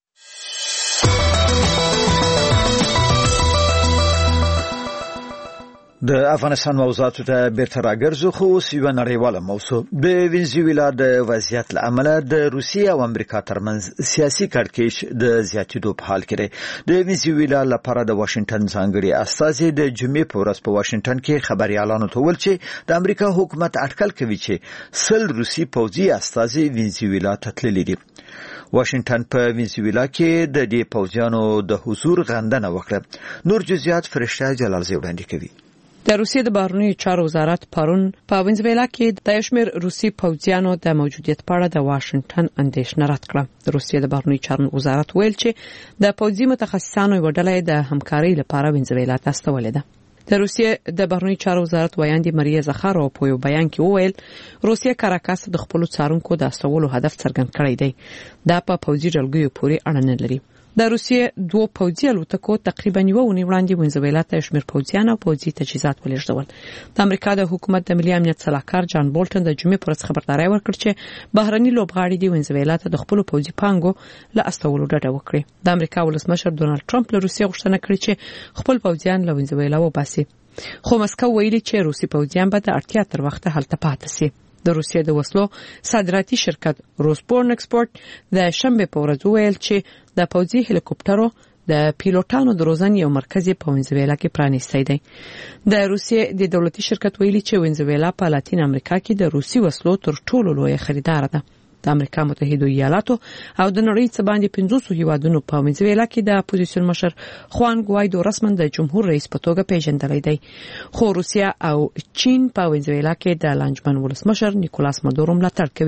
د افغانستان موضوعاتو ته بیرته راګرځو خو اوس یوه نړیواله موضوع د وینزویلا د وضعیت له امله د روسیې او امریکا ترمنځ سیاسي کړکېچ د زیاتېدو په حال کې دی. د وینزویلا لپاره د واشنګټن ځانګړي استازي د جمعې په ورځ په واشنګټن کې خبريالانو ته وویل چې د امریکا حکومت اټکل کوي چې سل روسي پوځي استازي وینزویلا ته تللي دي. واشنګټن په وینزویلا کې د دې پوځیانو د حضور غندنه وکړه. نور جزئیات فرشته جلالزی وړاندې کوي. د روسیې د بهرنیو چارو وزارت پرون په وینزویلا کې د یشمیر روسي پوځیانو د موجودیت په اړه د واشنګټن اندېښنه رد کړه. د روسیې د بهرنیو چارو وزارت ویل چې د پوځي متخصصانو یو ډله د همکارۍ لپاره وینزویلا ته استولې ده. د روسیې د بهرنیو چارو وزارت ویاندې ماریا زخارو په یو بیان کې وویل روسیې کاراکاس د خپل څارونکو د استولو هدف څرګند کړی دی. دا په پوځي ډلګیو پورې اړه نه لري. د روسیې دوه پوځي الوتکو تقریبا یو ونی وړاندې وینزویلا ته شمیر پوځیان او پوځي تجهیزات ولېږدول. د امریکا د حکومت د ملي امنیت سلاکار جان بولټن د جمعې پر ورځ خبرداري ورکړه چې بهرني لوبغاړي د وینزویلا ته د خپل پوځي پانګو له استولو ډډه وکړي. د امریکا ولسمشر ډونالد ټرمپ له روسیې غوښتنه کړې چې خپل پوځیان له وینزویلا وباسي. خو مسکو ویلي چې روسي پوځیان به د اړتیا تر وخته هلته پاتې شي. د روسیې د وسلو صادراتي شرکت روسبورن ایکسپورت د شنبه په ورځ ویل چې د پوځي هلیکوپټرو د پیلوټانو د روزنې یو مرکز په وینزویلا کې پرانیستی دی. د روسیې د دولتي شرکت ویلي چې وینزویلا په لاتین امریکا کې د روسي وسلو تر ټولو لوی خریدار ده. د امریکا متحده ایالاتو او د نړۍ څخه باندې پنځوس هیوادونو په وینزویلا کې د اپوزیسیون مشر خوان ګوایدو رسمن د جمهور رئیس په توګه پیژندل دی. خو روسیا او چین په وینزویلا کې د لانجمن ولسمشر نیکولاس مادورو ملاتړ کوي.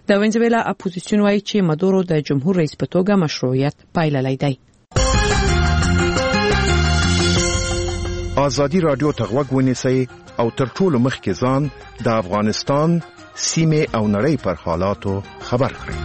د وینزویلا اپوزیسیون وايي چې مادورو د جمهور رئیس په توګه مشروعیت پایللی دی. ازادي رادیو ته غوږ ونیسئ او تر ټولو مخکې ځان د افغانستان سیمه او نړۍ پر حالاتو خبر کړئ.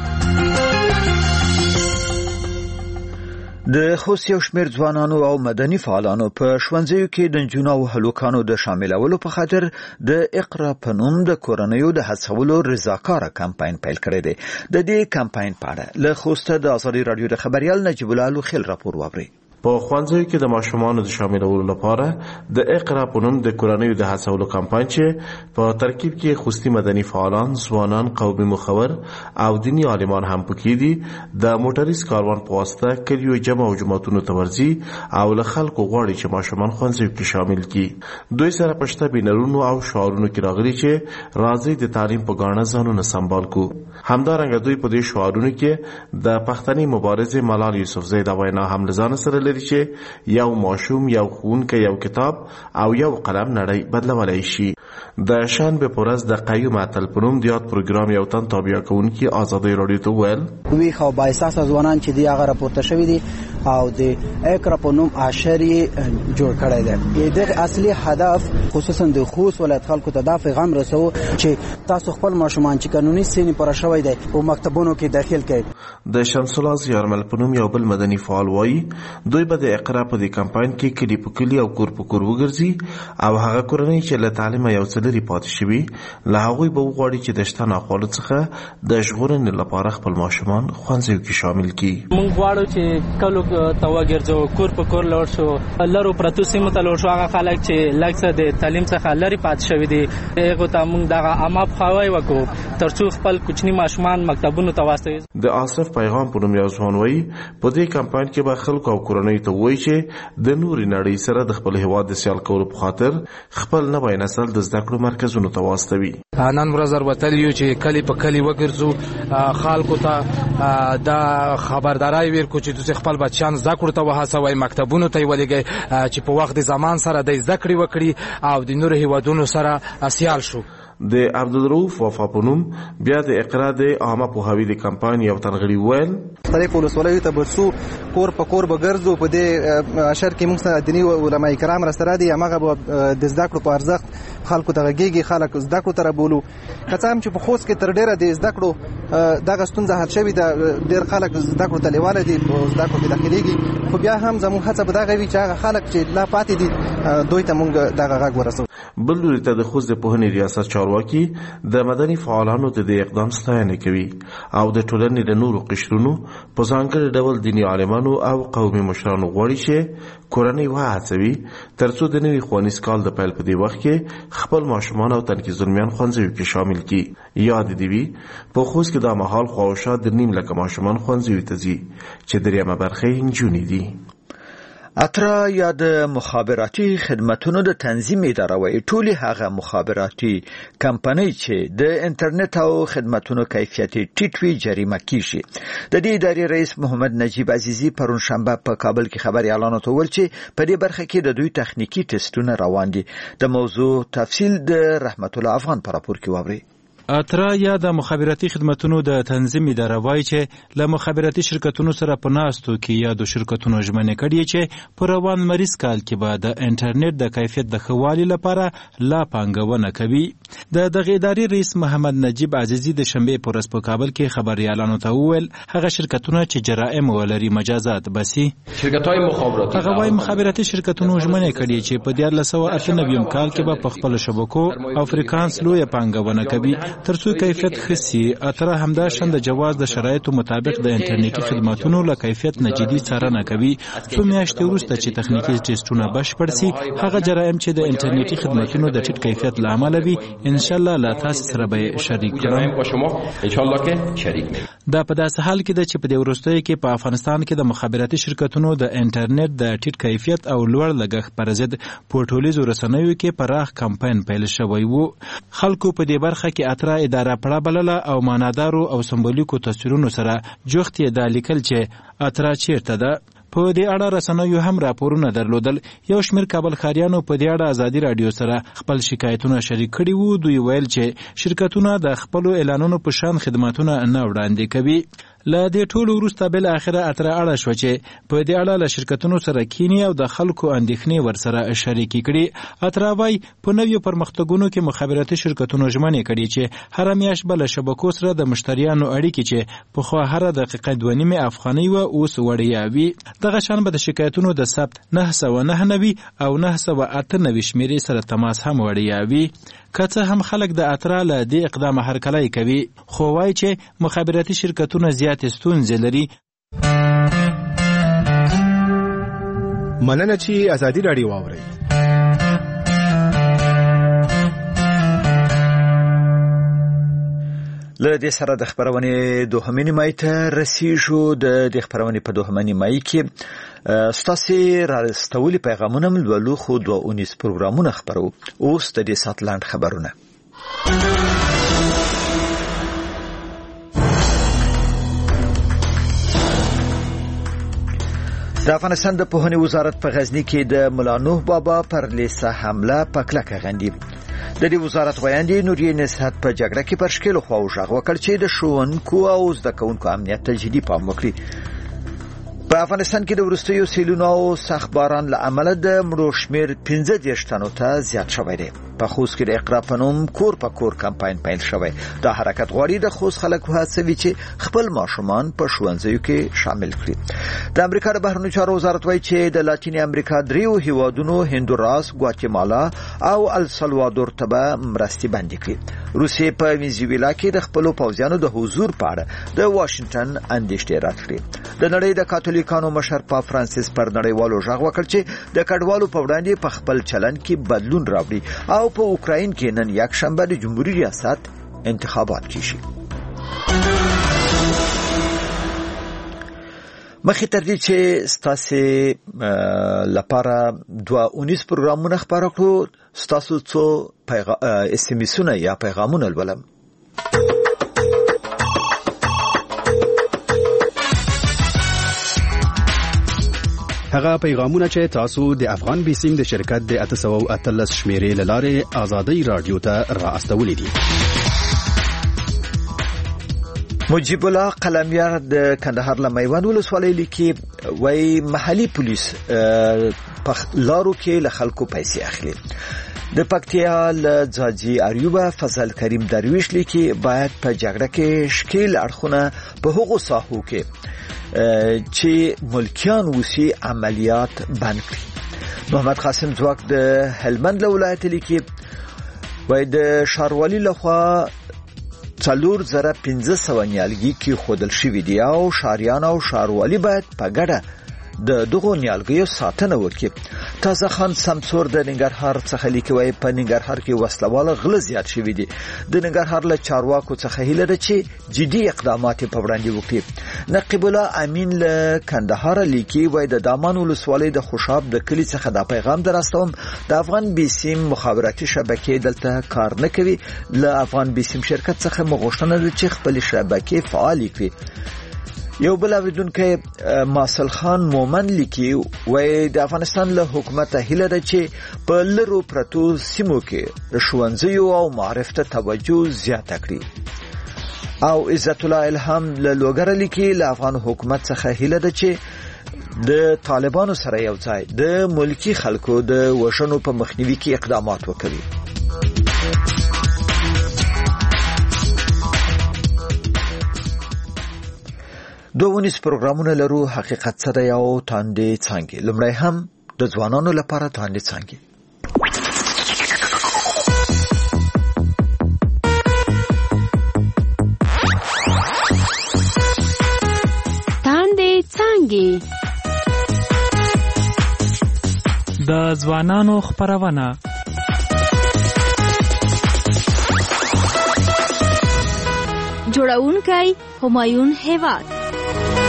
د خوست یو شمېر ځوانانو او مدني فعالانو په ښوونځیو کې د نجونو او هلکانو د شاملولو په خاطر د اقرا په نوم د کورنیو د هڅولو رضاکاره کمپاین پیل کړی دی. د دې کمپاین په اړه له خوسته د ازادي رادیو د خبريال نجیب الله لوخیل راپور واوري. په ښوونځیو کې د ماشومانو د شاملولو لپاره د اقرا په نوم د کورنیو د هڅولو کمپاین چې په ترکیب کې خوستي مدني فعالان، ځوانان، قومي مخور او دیني عالمان هم پکې دي، د موټریز کاروان په واسطه کلیو جمع او جماعتونو ته ورځي او له خلکو غواړي چې ماشومان ښوونځیو کې شامل کړي. دوی سره پښته بینرونو او شعارونو کې راغلي چې راځي د تعلیم په ګاڼه ځانونه سمبال کو. همدارنګه دوی په دې شعارونو کې د پښتني مبارزې ملال یوسفزۍ د وینا هم لزان سره چې یو ماشوم، یو ښوونکی، یو کتاب او یو قلم نړۍ بدلولی شي. د شنبه په ورځ د قیوم اتل په نوم د یاد پروګرام یو تن تابع کوونکي ازادي رادیو ته وویل وی خو با اساس ځوانان چې دی هغه راپورته شوی دي او د اقرا په نوم عشري جوړ کړی دی. د اصلي هدف خصوصا د خوست ولایت خلکو ته دا پیغام رسو چې تاسو خپل ماشومان چې قانوني سن پر شوی دی او مکتبونو کې داخل کړئ. د شمس الله زیارمل په نوم یو بل مدني فعال وایي دوی به د اقرا په دې کمپاین کې کلی په کلی او کور په کور وګرځي او هغه کورنۍ چې له تعلیم یو څه لري پاتې شوي له هغوی به وغواړي چې د شته ناخوالو څخه د ژغورنې لپاره خپل ماشومان ښوونځیو کې شامل کړي. موږ غواړو چې کلو ته وګرځو، کور په کور لاړ شو، لرو پرتو سیمو ته لاړ شو. هغه خلک چې لږ څه د تعلیم څخه لرې پاتې شوي دي هغو ته موږ دغه عامه پوهاوی وکړو تر څو خپل کوچني ماشومان مکتبونو ته واستوي. د آصف پیغام په نوم یو ځوان وایي په دې کمپاین کې به خلکو او کورنۍ ته وایي چې د نوري نړۍ سره د خپل هیواد د سیال کولو په خاطر خپل نوی نسل د زده کړو مرکزونو ته واستوي. نن ورځ ورتل یو چې کلی په کلی وګرځو، خلکو ته دا خبرداري ورکو چې دوی خپل بچیان زده کړو ته وهڅوي، مکتبونو ته ولګي چې په وخت د زمان سره د زده کړې وکړي او د نورو هیوادونو سره سیال شو. د عبدالرؤف وفا په نوم بیا د اقرا د عامه پوهاوي د کمپاین یو تنغړي ویل طریق ولسوالۍ ته برسو کور په کور بګرځو. په دې اشر کې موږ سره دیني علماء کرام را سره دي، هغه د زده کړو په ارزښت خلکو ته غږیږي، خلک زده کړو ته بولو. کڅام چې په خوست کې تر ډیره د زده کړو دغه ستونزه حل شوې ده، ډیر خلک زده کړو ته لیواله دي او زده کړو کې داخليږي، خو بیا هم زموږ هڅه به دغه وي چې هغه خلک چې لا پاتې دي دوی ته موږ دغه غږ ورسوو. بل لوري ته د خوست د پوهنې ریاست چارواکي د مدني فعالانو د دې اقدام ستاینه کوي او د ټولنې د نورو قشرونو په ځانګړي ډول دیني عالمانو او قومي مشرانو غواړي چې کورنۍ وهڅوي ترڅو د نوي ښوونیز کال د پیل په دې وخت کې خپل ماشومان او تنکي زلمیان ښوونځیو کې شامل کړي. یاد دې وي په خوست کې دا مهال خواوشا د نیم لکه ماشومان ښوونځیو ته ځي چې دریمه برخه یې نجونې دي. اترا یا د مخابراتي خدماتونو د تنظیم اداره وایي ټولي هغه مخابراتي کمپنۍ چې د انټرنیټ او خدماتونو کیفیت ټیټ وي جریمه کیږي. د دې ادارې رئیس محمد نجیب عزیزی پرون شنبه په کابل کې خبري اعلان وکړ چې په دې برخه کې د دوی تخنیکی ټیسټونه روان دي. د موضوع تفصیل د رحمت الله افغان په راپور کې واوري. اترا یا د مخابراتي خدماتونو د تنظیم اداره وایي چې له مخابراتي شرکتونو سره په ناستو کې یا د شرکتونو ژمنه کړي چې په روان مریض کال کې به د انټرنیټ د کیفیت د خوالي لپاره لا پانګونه کوي. د دغه ادارې رئیس محمد نجیب عزیزی د شنبه په ورځ په کابل کې خبري اعلان وکړ هغه شرکتونه چې جرائم ولري مجازات بسي. شرکت‌های مخابراتی هغه وايي مخابراتي شرکتونو ژمنه کړي چې په دیار لسو اتنویم کال کې به په خپل شبکو او فریکانس لوی پانګونه کوي ترڅو کیفیت خسي. اترا همدا شند جواز د شرایطو مطابق د انټرنیټي خدماتونو له کیفیت نجدي څارنه کوي. څو میاشتې وروسته چې تخنیکی ټیسټونه بشپړ شي هغه جرایم چې د انټرنیټي خدماتونو د ټیټ کیفیت لامل وي ان شاء الله لا تاسو سره به شریک کړم با شما ان شاء الله کې شریک مې. دا په داسې حال کې ده چې په دې وروستیو کې په افغانستان کې د مخابراتي شرکتونو د انټرنیټ د ټیټ کیفیت او لوړ لګښت پر ضد په ټولیزو رسنیو کې پراخ کمپاین پیل شوی وو. خلکو په دې برخه کې اترا اداره پړه بلله او مانادارو او سمبولیکو تصویرونو سره جوخت یې دا لیکل چې اترا چیرته ده. په دې اړه رسنیو هم راپورونه درلودل. یو شمېر کابل ښاریانو په دې اړه ازادي راډیو سره خپل شکایتونه شریک کړي وو. دوی ویل چې شرکتونه د خپلو اعلانونو په شان خدماتونه نه وړاندې کوي. له دې ټولو وروسته بل اخره اتره اړه شو چې په دې اړه له شرکتونو سره کینی او د خلکو اندېښنې ورسره شریکې کړي. اتره وايي په نویو پرمختګونو کې مخابراتي شرکتونو ژمنې کړي چې هر میاشت به له شبکو سره د مشتریانو اړیکې چې پخوا هره دقیقه دوه نیمې افغانۍ وه اوس وړیا وي. دغه شان به د شکایتونو د ثبت نهه سوه نهه نوي او نهه سوه اته نوي شمېرې سره تماس هم وړیا وي. که څه هم خلک د اتره له دې اقدامه هرکلی کوي، خو وایي چې مخابراتي شرکتونه زیاتې ستونزې لري. مننه چې ازادي راډیو واورئ. له دې سره د خبرونې دوهمې نیمایي ته رسیږو. د دې خبرونې په دوهمه نیمایي کې ستاسې راستولي پیغامونه ملولو، خو دوه اونیز پروګرامونه خبرو. اوس د دې ساعت لاند خبرونه. د افغانستان د پوهنې وزارت په غزني کې د ملا نوح بابا پر لیسه حمله په کلکه غندي. د دې وزارت ویاندې نوریې نصحت په جګړه کې پر شکلو خو غږ وکړ چې د ښوونکو او زده کوونکو امنیت ته جدي پام وکړي. په افغانستان کې د وروستیو سیلونو او سخت باران له امله د مړو شمېر پنځه دېرش تنو ته زیات شوی دی. په خوست کې د اقرا په نوم کور په کور کمپاین پیل شوی. دا حرکت غواړي د خوست خلک وهڅوي چې خپل ماشومان په ښوونځیو کې شامل کړي. د امریکا د بهرنیو چارو وزارت وایي چې د لاتینې امریکا دریو هیوادونو هندوراس، ګواتیمالا او السلوادور ته به مرستې بندې کړي. روسیې په وینزویلا کې د خپلو پوځیانو د حضور په اړه د واشنګټن اندېښنې رد کړې. د نړۍ د کاتولیکانو مشر پاپ فرانسیس پر نړیوالو غږ وکړ چې د کډوالو په وړاندې په خپل چلند کې بدلون راوړي او په اوکراین کې نن یک شنبه د جمهوریت ریاست انتخابات کیږي. مخې تر دې چې ستاسو لپاره دوه اونیز پروګرامونه خبرو کړو، ستاسو څو اس ام اسونه یا پیغامونه ولولم. هغه پیغامونه چې تاسو د افغان بیسیم د شرکت د اته سوه او اتلس شمیرې له لارې ازادي رادیو ته را استولې دي. مجیب الله قلمیار د کندهار له میوند ولسوالۍ لیکي وای محلي پولیس په لارو کې له خلکو پیسې اخلي. د پکتیا له ځاځي اریوب فضل کریم درویش لیکي باید په جګړه کې شکیل اړخونه په هغو ساحو کې چې ملکیان وسی عملیات بند کړي. محمد قاسم ځواک د هلمند له ولایت لیکي وای د شاروالي لخوا څلور زره پنځه سوه نیالګي کې خودل شوی دی او شاریان او شاروالي باید په ګډه د دغو نیالګیو ساتنه وکړي. تازه خان سمسور د ننګرهار څخه لیکي وای په ننګرهار کې وسلواله غله زیات شوی دي. د ننګرهار له چارواکو څخه هیله ده چې جدي اقدامات په وړاندې وکړي. نقیب الله امین له کندهار لیکي وای د دامان ولسوالۍ د خوشاب د کلی څخه دا پیغام دراستوم د افغان بیسیم مخابراتي شبکې دلته کار نه کوي. له افغان بیسیم شرکت څخه مغوښتنه ده چې خپل شبکې فعال کړي. یو بل اوریدونکو ماسل خان مومن لیکي وای د افغانستان له حکومت هیله ده چې په لرو پرتو سیمو کې ښوونځیو او معارف ته توجه زیاته کړي. او عزت الله الهام له لوګر لیکي له افغان حکومت څخه هیله ده چې د طالبانو سره یو ځای د ملکی خلکو د وژنو په مخنیوي کې اقدامات وکړي. دوونیز پروګرامونه لرو حقیقت سره یو تاندې څنګه. لمړی هم د ځوانانو لپاره تاندې څنګه. تاندې څنګه د ځوانانو خبرونه. جوړونکی همایون هیواد.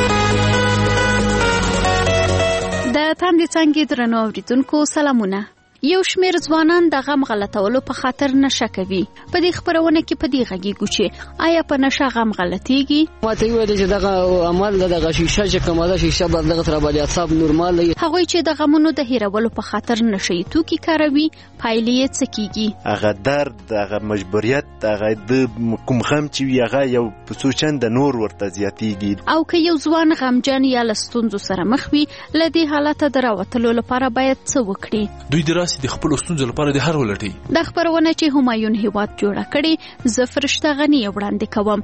د تاندې څنګه درنو اوریدونکو سلامونه. یو شمېر ځوانان د غم غلطولو په خاطر نشه کوي. په دې خبرونه کې په دې غږیږو چې آیا په نشه غم غلطيږي؟ ماته ویل چې دغه عمل دغه شیشه چې کومه ده شیشه بل دغه تر باندې اعصاب نورمال دي. هغوی چې د غمونو د هیرولو په خاطر نشي توکي کاروي پایلې یې څه کیږي؟ هغه درد، هغه مجبوریت، هغه د کوم غم چې وي هغه یو په څو چنده نور ورته زیاتیږي. او که یو ځوان غمجن یا له ستونزو سره مخ وي له دې حالته د راوتلو لپاره باید څه وکړي؟ دوی د راسي د خپل ستونزو لپاره د هر ولټي د خبرونه چې همایون هیواد جوړه کړي زه فرشته غنی وړاندې کوم.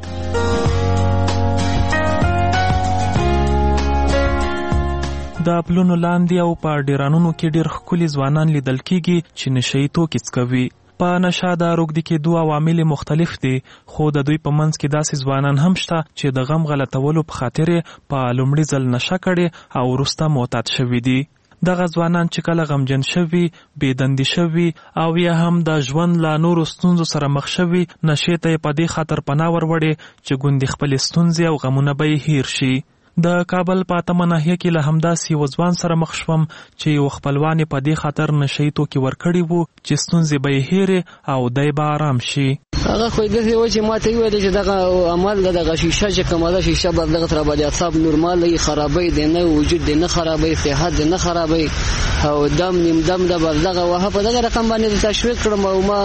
د پلونو لاندې او په ډیرانونو کې ډیر ښکلي ځوانان لیدل کیږي چې نشي توکي څکوي. په نشه د روږدي کېدو عوامل مختلف دي، خو د دوی په منځ کې داسې ځوانان هم شته چې د غم غلطولو په خاطر په لومړي ځل نشه کړي او وروسته معتاد شوي دي. دغه ځوانان چې کله غمجن شوي، بې دندې شوي او یا هم د ژوند له نورو ستونزو سره مخ شوي، نشې ته یې په دې خاطر پناه وروړي چې ګوندې خپلې ستونزې او غمونه به یې هیر شي. د کابل په اتمه ناحیه کې له همداسې یو ځوان سره مخ شوم چې یو خپلوان یې په دې خاطر نشهیي توکي ورکړي وو چې ستونزې به یې هیرې او دی به آرام شي. هغه خو دې و چې ماته ویل چې دغه عمل دغه شیشه چې کومه ده شیشه بل دغه تر باندې اعصاب نورمال دي، خرابې دي نه، وجود دي نه خرابې، صحت دي نه خرابې او دم نیم دم د بل دغه وه په دغه رقم باندې تشویق کړم او ما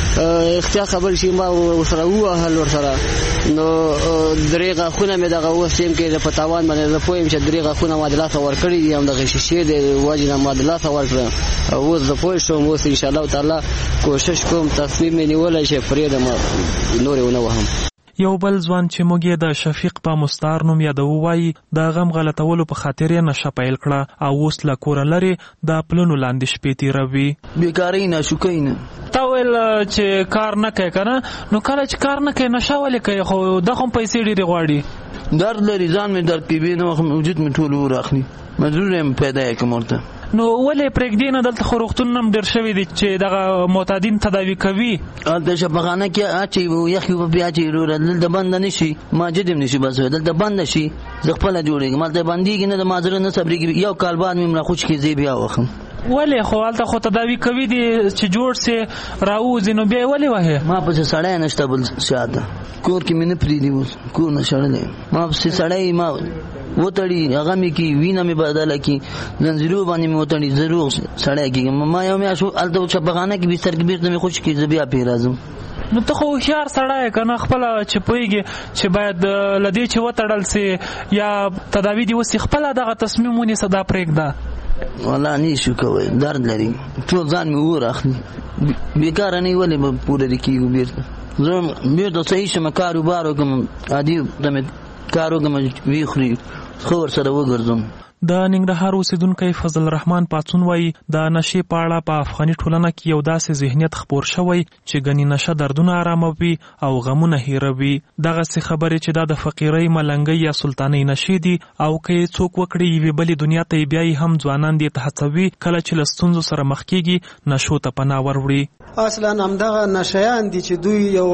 اختیار خبر شي ما سره وهل ورسره نو درېغه خونه مې دغه وسیم کې په تاوان باندې زه پویم چې درېغه خونه ما د لاسه ورکړي دي هم دغه شیشې د واجب ما د لاسه ورکړه او اوس زه پوه شوم. اوس ان شاء الله تعالی کوشش کوم تصمیم مې نیولی چې پرېږدم نورې ونه وهم. یو بل ځوان چې موږ یې د شفیق په مستعار نوم یادوو وایي د غم غلطولو په خاطر یې نشه پیل کړه او اوس له کوره لرې د پلونو لاندې شپې تېروي. بېکارۍ نه شوکۍ نه تا ویل چې کار نه کوي که نه، نو کله چې کار نه کوي نشه ولې کوي؟ خو دا خو پیسې ډېرې غواړي. درد لري، ځان مې درد کوي، نو وجود مې ټول ور اخلي، مجبور یم پیدا یې کړم ورته. نو ولې پرېږدي نه؟ دلته خو روغتونونه هم ډېر شوي دي چې دغه معتادین تداوي کوي. هلته شفاخانه کې اچوي یخې اوبه پرې اچوي وروره، دلته بنده نه شي، ماجد هم نه شي بس دلته بنده شي، زه خپله جوړېږم. هلته بندېږي نه، د ما زړه نه صبرېږي، یو کال بعد مې راخوش کړي زه بیا وخم. ولې خو هلته خو تداوي کوي دي چې جوړ سي راوځي، نو بیا یې ولې وهې؟ ما پسې سړی نشته بل شاته، کور کې مې نه پرېږدي، اوس کور نه شړلی ما پسې سړی ما وتړي، هغه مې کي وینه مې بدله کړي، زنځیرو باندې مې وتړي، زه روغ سړی کېږم. ما یو میاشت هلته شفاخانه کې بستر کې بېرته مې خوش کړي، زه بیا پرې راځم. نو ته خو هوښیار سړی که نه، خپله چې پوهېږي چې باید له دې چې وتړل سي یا تداوي دې وسي خپله دغه تصمیم ونیسه دا پرېږده. والله نه شو کوی، درد لري، ټول ځان مې اور اخلي، بېکاره نه ولې به پوره دې کېږو بېرته. زه بېرته صحیح شم، کاروبار وکړم، عادي ته مې کار وکړم، ویې خوري ښه ورسره وګرځم. د ننګرهار اوسیدونکی فضل الرحمن پاڅون وایي د نشې په اړه په افغاني ټولنه کې یو داسې ذهنیت خپور شوی چې ګنې نشه دردونه آراموي او غمونه هیروي. دغسې خبرې چې دا د فقیرۍ، ملنګۍ یا سلطانۍ نشې دي او که یې څوک وکړي یوې بلې دنیا ته یې بیایي هم ځوانان دې ته هڅوي کله چې له ستونزو سره مخ کېږي نشو ته پناه وروړي. اصلا همدغه نشیان دي چې دوی یو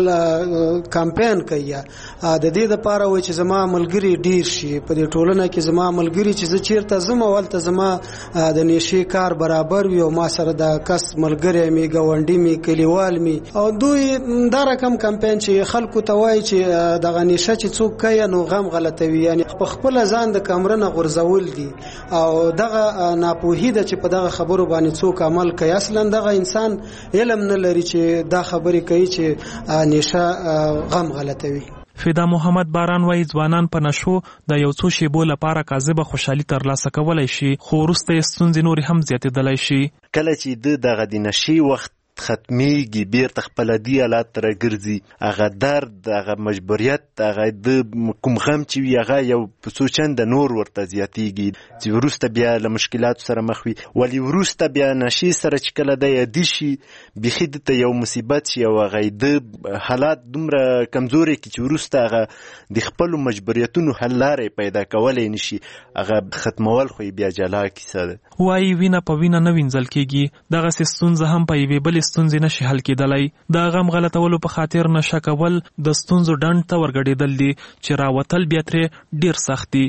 ډول کمپین کوي د دې دپاره وایي چې زما ملګري ډیر شي په دې ټولنه کې، زما ملګري چې زه چیرته ځم هلته زما د نشې کار برابر وي او ما سره د کس ملګری مې، ګاونډي مې، کلیوال مې، او دوی دا رقم کمپین چې خلکو ته وایي چې دغه نشه چې څوک کوي نو غم غلطوي، یعنی په خپله ځان د کمره نه غورځول دي او دغه ناپوهي ده چې په دغه خبرو باندې څوک عمل کوي. اصلا دغه انسان علم نه لري چې دا خبرې کوي چې نشه غم غلطوي. فدا محمد باران وایي ځوانان په نشو د یو څو شیبو لپاره کاذبه خوشحالي ترلاسه کولی شي، خو وروسته یې ستونزې نورې هم زیاتېدلی شي. کله چې د دغه د نشې وخت ختمیږي بیرته خپله دې حالات ته راګرځي، هغه درد، هغه مجبوریت، هغه د کوم غم چې وي هغه یو په څو چنده نور ورته زیاتیږي چې وروسته بیا له مشکلاتو سره مخ وي. ولې وروسته بیا نشې سره چې کله دی عادي شي بیخي دته یو مصیبت شي او هغه د حالات دومره کمزوري کړي چې وروسته هغه د خپلو مجبوریتونو حل لارې پیدا کولی نشي، هغه ختمول خو بیا جلا کیسه ده. وایي وینه په وینه نه وینځل کېږي، دغسې ستونزه هم په یوې بلې ستونزې نشي حل کېدلی. د غم غلطولو په خاطر نشه کول د ستونزو ډنډ ته ورګډېدل دي چې راوتل بیا ترې ډېر سخت دي.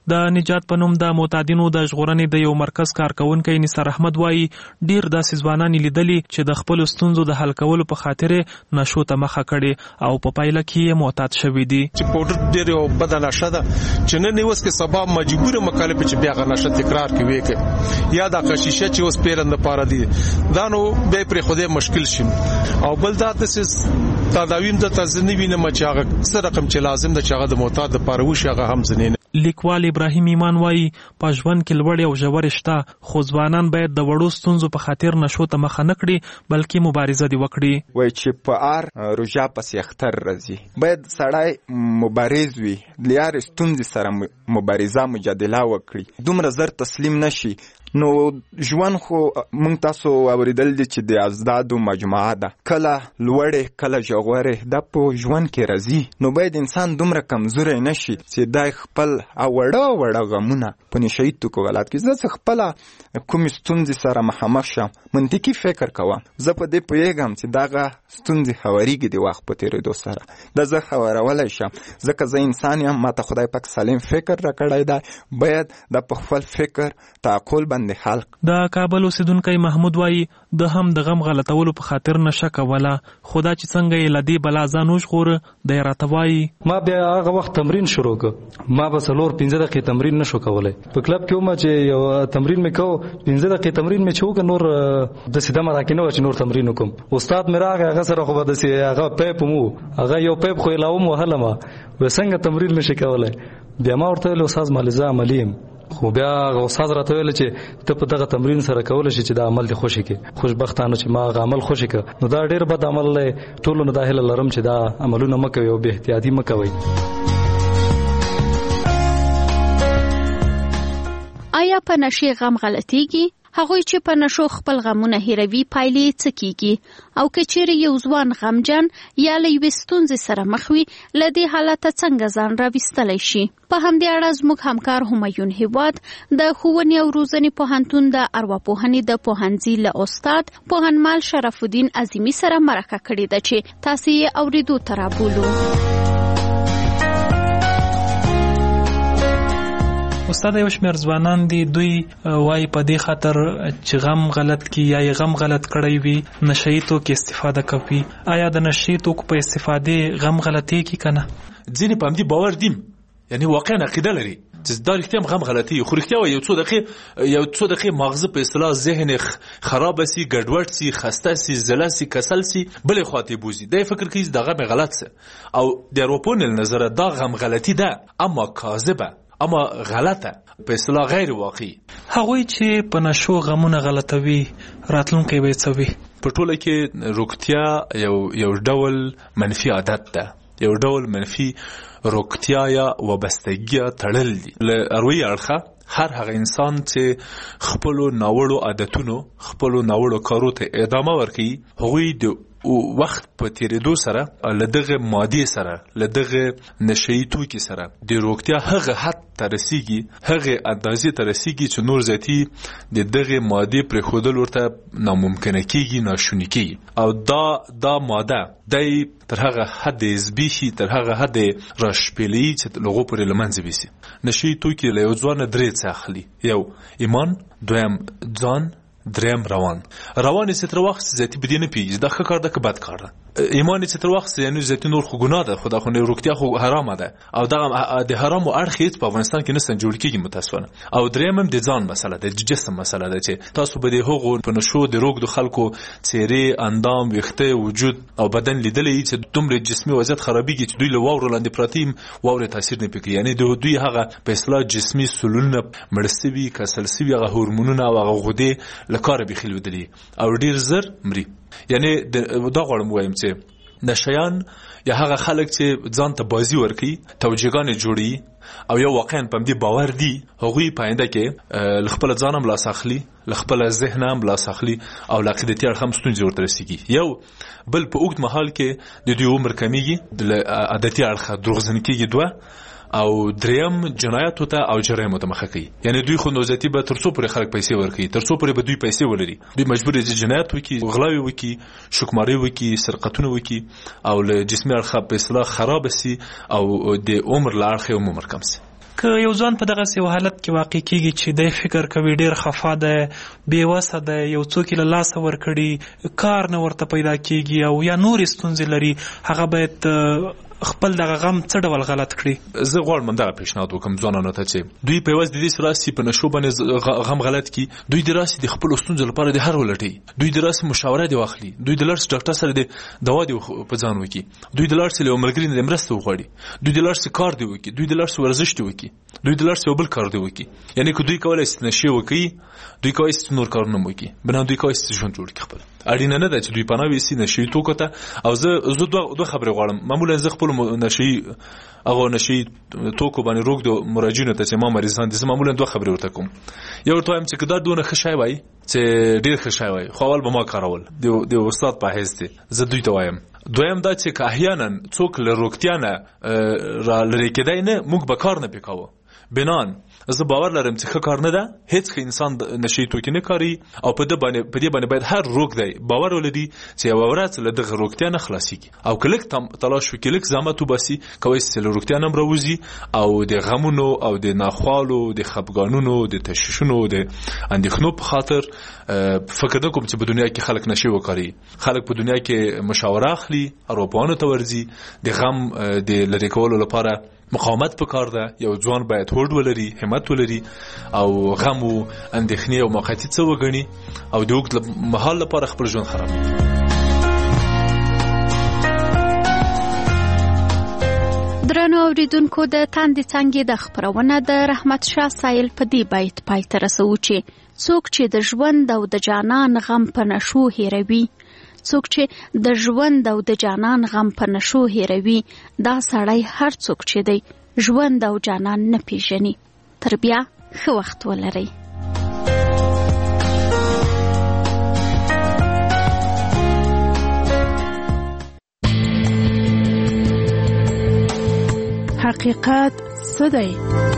د نجات په نوم د معتادینو د ژغورنې د یو مرکز کارکونکي نثار احمد وایي ډیر داسې ځوانان لیدلي چې د خپل ستونزو د حل کولو په خاطر نشو ته مخه کړي او په پایله کې یې معتاد شوي دي. چې پاوډر ډیر یو بده نشه ده چې نن اوس کې سبا مجبور مکلف چې بیا غ نشه تکرار کوي کې یا د شیشه چې اوس پیرند پاره دي دا نو به پر خوده مشکل شي او بل دا د تداویم د تزنی وینه مچاغه سره رقم چې لازم د چاغه د معتاد لپاره وشي هغه هم زنین. لیکوال ابراهیم ایمان وایي په ژوند کې لوړې او ژورې شته خو ځوانان باید د وړو ستونزو په خاطر نشو ته مخه نه کړي بلکې مبارزه دې وکړي. وایي چې په ار روژا پسې اختر راځي باید سړی مبارز وي لیار ستونزې سره مبارزه مجادله وکړي دومره زر تسلیم نشي. نو ژوند خو مونږ تاسو اوریدل دي چې د ازدادو مجموعه ده کله لوړې کله ژورې دا په ژوند کې راځي نو باید انسان دومره کمزوری نشي چې دا خپل وړه وړه غمونه په نشهیي توکو غلط کړي. زه خپل کوم ستونزې سره مخامخ شم منطقي فکر کوم زه په دې پوهیږم چې دغه ستونزې هوارېږي د وخت په تېرېدو سره دا زه هوارولی شم ځکه زه انسان یم ماته خدای پاک سالم فکر راکړی دی باید د په خپل فکر تعقل باندې حل. د کابل اوسیدونکی محمود وایي د هم د غم غلطولو په خاطر نشه کوله خدا چې څنګه یې لدی بلا ځان وژغوره د راته وایي ما بیا هغه وخت تمرین شروع کړ ما به څلور پنځه دقیقې تمرین نشو کولی په کلب کې وم چې یو تمرین مې کو پنځه دقیقې تمرین مې چې وکړ نور د سیده مراکې نه و چې نور تمرین وکړم. استاد مې راغی هغه سره خو به داسې هغه پیپ مو هغه یو پیپ خو یې لاوم وهلم و څنګه تمرین نشي کولی بیا ما ورته ویل استاد مالزه عملي یم خو بیا استاد راته ویل چې ته په دغه تمرین سره کولی شي چې دا عمل دې خوشي کې خوشبختانه چې ما هغه عمل خوشي کړ نو دا ډېر بد عمل دی ټولو نه دا هیله لرم چې دا عملونه مه کوئ او بې احتیاطي مه کوئ. آیا په نشې غم غلطیږي؟ هغوی چې په نشو خپل غمونه هیروي پایلې څه کیږي او که چیرې یو ځوان غمجن یا له یوې ستونزې سره مخ وي له دې حالته څنګه ځان راویستلی شي؟ په همدې اړه زموږ همکار همایون هیواد د ښوونې او روزنې پوهنتون د ارواپوهنې د پوهنځي له استاد پوهنمال شرف الدین عظیمي سره مرکه کړې ده چې تاسې یې اورېدو ته رابولو. استاد یو شمېر ځوانان دي دوی وایي په دې خاطر چې غم غلط کی یا یې غم غلط کړی وي نشهیي توکو استفاده کوي. آیا د نشهیي توکو په استفادې غم غلطیږي که نه؟ ځینې په همدې باور دي یعنی واقعا عقیده لري چې دا رښتیا هم غم غلطي خو رښتیا وایي یو څو دقیقې یو څو دقیقې ماغزه په اصطلاح ذهن خرابه سي ګډوډ سي خسته سي زله سي کسل سي بلې خواته بوزي دا فکر کوي دا غم غلط سي او د اروپون نظر دا غم غلطي ده اما کاذبه اما غلطه په اصطلاح غیر واقعي. هغوی چې په نشو غمونه غلطوي راتلونکی به څه وي؟ په ټوله کې روغتیا یو یو ډول منفي عادت ده یو ډول منفي روغتیا یا وابستګي تړل دي. له اروي اړخه هر هغه انسان چې خپلو ناوړو عادتونو خپلو ناوړو کارو ته ادامه ورکوي هغوی د وخت په تیریدو سره له دغه مادې سره له دغه نشهیي توکي سره د روغتیا هغه حد ته رسیږي هغه اندازې ته رسیږي چې نور زیاتي د دغه مادې پرېښودل ورته ناممکنه کېږي ناشوني کېږي او دا دا ماده دی تر هغه حد زبېښي تر هغه حد راشپېلوي چې له هغو پورې له منځه یوسي. نشهیي توکي له یو ځوانه درې څه اخلي یو ایمان دویم ځان دریم روان روان چې تر وخت زیاتی بدی نه پیږي دا ښه کار ده که بد کار ده. ایمان چې تر وخت یعنی زیاتی نور خو ګناه ده خو دا خو روغتیا خو حرامه ده او دغه د حرامو اړخ هیڅ په افغانستان کې نسته جوړ کېږي متاسفانه. او دریم هم د ځان مسله ده د جسم مسله ده چې تاسو به د هغو په نشو د روغدو خلکو څېرې اندام ویښته وجود او بدن لیدلی چې دومره جسمي وضعیت خرابېږي چې دوی له واورو لاندې پراته یم واورې تاثیر نه پرې کوي یعنی د دوی هغه په اصطلاح جسمي سلولونه مړه سوي کسل سوي هغه هورمونونه او هغه غدې له کاره بیخي لوېدلي او ډېر زر مري. یعنی دا غواړم ووایم چې نشیان یا هغه خلک چې ځان ته بازي ورکوي توجیهګانې جوړوي او یو واقعا په همدې باور دي هغوی په آینده کې له خپله ځان هم لاس اخلي له خپله ذهن هم لاس اخلي او له عقیدتي اړخه هم ستونزې ورته رسېږي. یو بل په اوږد مهال کې د دوی عمر کمیږي له عادتي اړخه دروغجن کېږي دوه او دریم جنایاتو ته او جرایمو ته مخه کوي یعنی دوی خو نوزیاتي به تر څو پورې خلک پیسې ورکوي تر څو پورې به دوی پیسې ولري دوی مجبور دي جنایات وکړي غلاوې وکړي شکماري وکړي سرقتونه وکړي او له جسمي اړخه په اصطلاح خراب سي او د عمر له اړخه هم عمر کم سي. که یو ځوان په دغه یو حالت کې واقع کیږي چې د فکر کوي ډیر خفا ده، بې وسه ده، یو څوک له لاسه ورکړي، کار نه ورته پیدا کیږي او یا نور ستونزې لري، هغه باید خپل دغه غم څه ډول غلط کړي. زه غواړم دغه پیشنهاد وکړم ځوانانو ته چې دوی په یوازې د دې سره راسي په نشو باندې غم غلط کړي، دوی د راسي د خپلو ستونزو لپاره د هر ولټي، دوی د راسي مشاوره دی واخلي، دوی د لارس ډاکټر سره د دوا دی په ځان وکړي، دوی د لارس له ملګري نه مرسته وغواړي، دوی د لارس کار دی وکړي، دوی د لارس ورزش دی وکړي، دوی د لارس یو بل کار دی وکړي. یعنی که دوی کولای شي نشي وکړي، دوی کولای شي نور کارونه وکړي، بنا دوی کولای شي ژوند جوړ کړي خپل. اړینه نه ده چې دوی پناه ویسي نشي توکو ته. او زه زه دوه دوه خبرې غواړم. معمولا زه خپل نشي هغه نشي توکو باندې روغ د مراجعینو ته چې ما مریضان دي، زه معمولا دوه خبرې ورته کوم. یو ورته وایم چې کدا دونه ښه شی وای چې ډیر ښه شی وای، خو اول به ما کارول د استاد په حیث دی، زه دوی ته وایم. دویم دا چې که احیانا څوک له روغتیا نه را لرې کېدی نه، موږ به کار نه پې کوو. بنان زه باور لرم چې ښه کار نه ده، هیڅ ښه انسان نشي توکي نه کاري، او په دې باندې په دې باندې باید هر روغ دی باور ولري چې یوه ورځ له دغه روغتیا نه خلاصېږي، او که لږ تلاش وکړي، لږ زحمت وباسي، کولی شي له روغتیا نه هم راوځي او د غمونو او د ناخوالو، د خفګانونو، د تشویشونو، د اندېښنو په خاطر فکر نه کوم چې په دنیا کې خلک نشي وکاري. خلک په دنیا کې مشاوره اخلي، ارواپوهانو ته ورځي، د غم د لرې کولو لپاره مقاومت پکار ده. یو ځوان باید هوډ ولري، همت ولري، او غم او اندېښنې او موقتي څه وګڼي او د اوږد مهال لپاره خپل ژوند خراب کړي. درنو اوریدونکو، د تاندې څانګې د خپرونه د رحمت شاه سایل په دې بیت پای ته رسوو چې څوک چې د ژوند او د جانان غم په نشو هیروي، څوک چې د ژوند او د جانان غم په نشو هیروي، دا سړی هر څوک چې دی ژوند او جانان نه پیژني. تر بیا ښه وخت ولرئ. حقیقت څه دی؟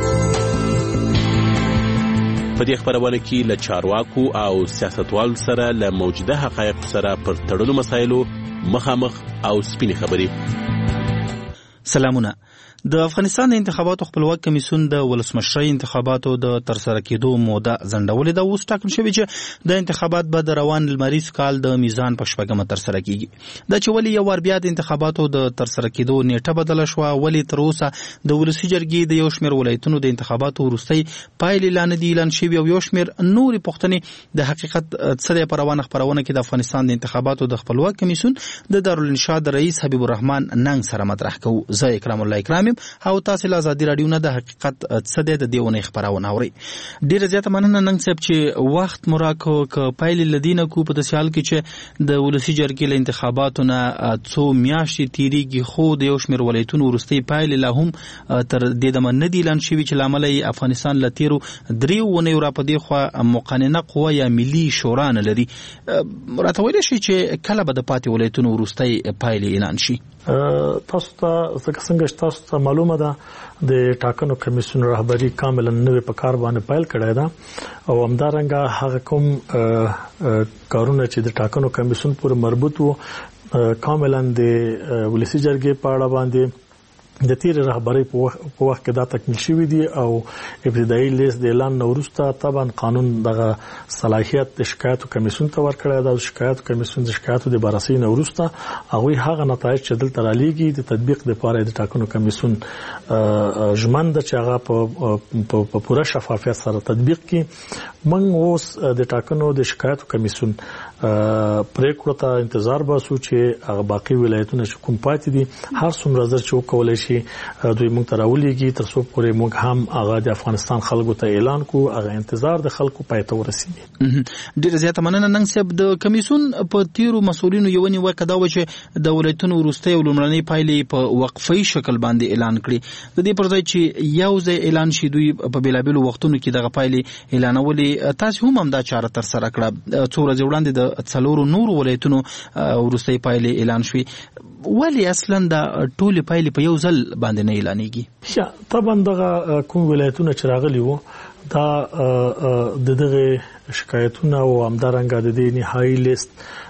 په دې خبرونه کې له چارواکو او سیاستوالو سره له موجوده حقایق سره پر تړلو مسایلو مخامخ او سپینې خبرې. سلامونه. د افغانستان د انتخاباتو خپلواک کمیسیون د ولسمشرۍ انتخاباتو د ترسره کېدو موده ځنډولې ده. اوس ټاکل شوي چې د انتخابات به د روان لمریز کال د میزان په شپږمه ترسره کیږي. دا چې ولې یو وار بیا د انتخاباتو د ترسره کېدو نیټه بدله شوه، ولې تر اوسه د ولسي جرګې د یو شمېر ولایتونو د انتخاباتو وروستۍ پایلې لا نه دي اعلان شوي، او یو شمېر نورې پوښتنې د حقیقت څه دی په روانه خپرونه کې د افغانستان د انتخاباتو د خپلواک کمیسیون د دارالانشا د رئیس حبیب الرحمن ننګ سره مطرح کوو. زه اکرام الله اکرام او تاسو له ازادي رادیو نه د حقیقت څه دی د دې ونې خبرونه اورئ. ډیره زیاته مننه ننګ صاحب چې وخت مو راکړو. که پایلې لدینه کو په داسې حال کې چې د ولسي جرګې له انتخاباتو نه څو میاشتې تیریږي، خو د یو شمېر ولایتونو وروستۍ پایلې لا هم تر دې دمه نه دي اعلان شوي، چې له امله یې افغانستان له تېرو دریو اونیو را په دې خوا مقننه قوه یا ملي شورا نه لري. راته ویلی شي چې کله به د پاتې ولایتونو وروستۍ پایلې اعلان شي؟ تاسو ته څنګه تاسو ته معلومه ده د ټاکنو کمیسیون رهبری کاملا نوې په کار باندې پیل کړی ده، او همدارنګه هغه کوم کارونه چې د ټاکنو کمیسیون پورې مربوط وو کاملا د ولسي جرګې په اړه باندې د تیر رهبری په وخت کې دا تکمیل شوی دی، او ابتدایي لیست د اعلان وروسته طبعا قانون دغه صلاحیت د شکایتو کمیسیون ته ورکړی دی. د شکایتو کمیسیون د شکایتو د بررسۍ نه وروسته هغوی هغه نتایج چې دلته رالیږي د تطبیق لپاره د ټاکنو کمیسیون ژمن ده چې هغه په پوره شفافیت سره تطبیق کړي. موږ اوس د ټاکنو د شکایتو کمیسیون پریکړو ته انتظار باسو چې هغه باقي ولایتونه چې کوم پاتې دي هر څومره ژر چې وکولی شي دوی موږ ته راولیږي، تر څو پورې موږ هم هغه د افغانستان خلکو ته اعلان کو، هغه انتظار د خلکو پای ته ورسیږي. ډیره زیاته مننه ننګ صاحب. د کمیسیون په تیرو مسؤلینو یو نیوکه دا و چې د ولایتونو وروستۍ او لومړنۍ پایلې په وقفي شکل باندې اعلان کړي، د دې پر ځای چې یو ځای اعلان شي دوی په بیلابیلو وختونو کې دغه پایلې اعلانولې. تاسو هم هم دا چاره تر سره کړه. څو ورځې وړاندې د څلورو نورو ولایتونو وروستۍ پایلې اعلان شوې، ولې اصلا دا ټولې پایلې په یو ځل باندې نه اعلانېږي؟ یا طبعا دغه کوم ولایتونه چې راغلي وو دا د دغه شکایتونه او همدارنګه د دې نهایي لیست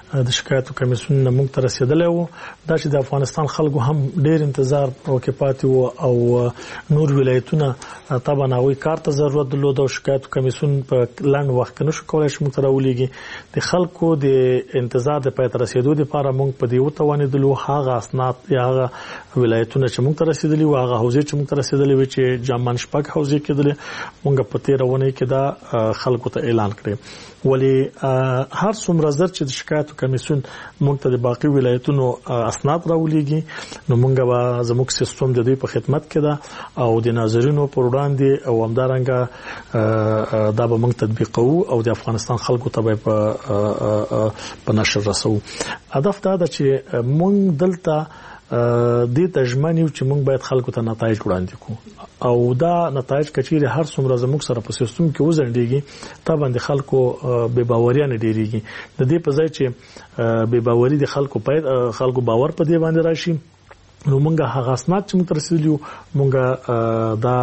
د شکایتو کمیسیون نه موږ ته رسیدلی وو دا چې د افغانستان خلکو هم ډیر انتظار وکړي پاتې وو او نور ولایتونه طبعا هغوی کار ته ضرورت درلود او شکایتو کمیسیون په لنډ وخت کې نشو کولی چې موږ ته راولېږي د خلکو د انتظار د پای ته رسېدو دپاره موږ په دې وتوانېدلو هغه اسناد یا هغه ولایتونه چې موږ ته رسېدلي وو هغه حوزې چې موږ ته رسېدلي وي چې جامان شپږ حوزې کېدلې موږ په تېره اونۍ کې دا خلکو ته اعلان کړی ولې هر څومره زر چې د شکایتو کمیسیون موږ ته د باقي ولایتونو اسناد راولېږي نو موږ به زموږ سیستم د دوی په خدمت کې ده او د ناظرینو پر وړاندې او همدارنګه دا به موږ تطبیقوو او د افغانستان خلکو ته به په نشر رسوو هدف دا ده چې موږ دلته دې ته ژمن یو چې موږ باید خلکو ته نتایج وړاندې کړو او دا نتایج کچېرې هر څومره زموږ سره په سیستم کې وځنډېږي طبعا د خلکو بې باوریا نه ډېرېږي د دې په ځای چې بې باوري د خلکو خلکو باور په دې باندې راشي نو موږ هغه اسناد چې موږ ته رسېدلي وو موږ دا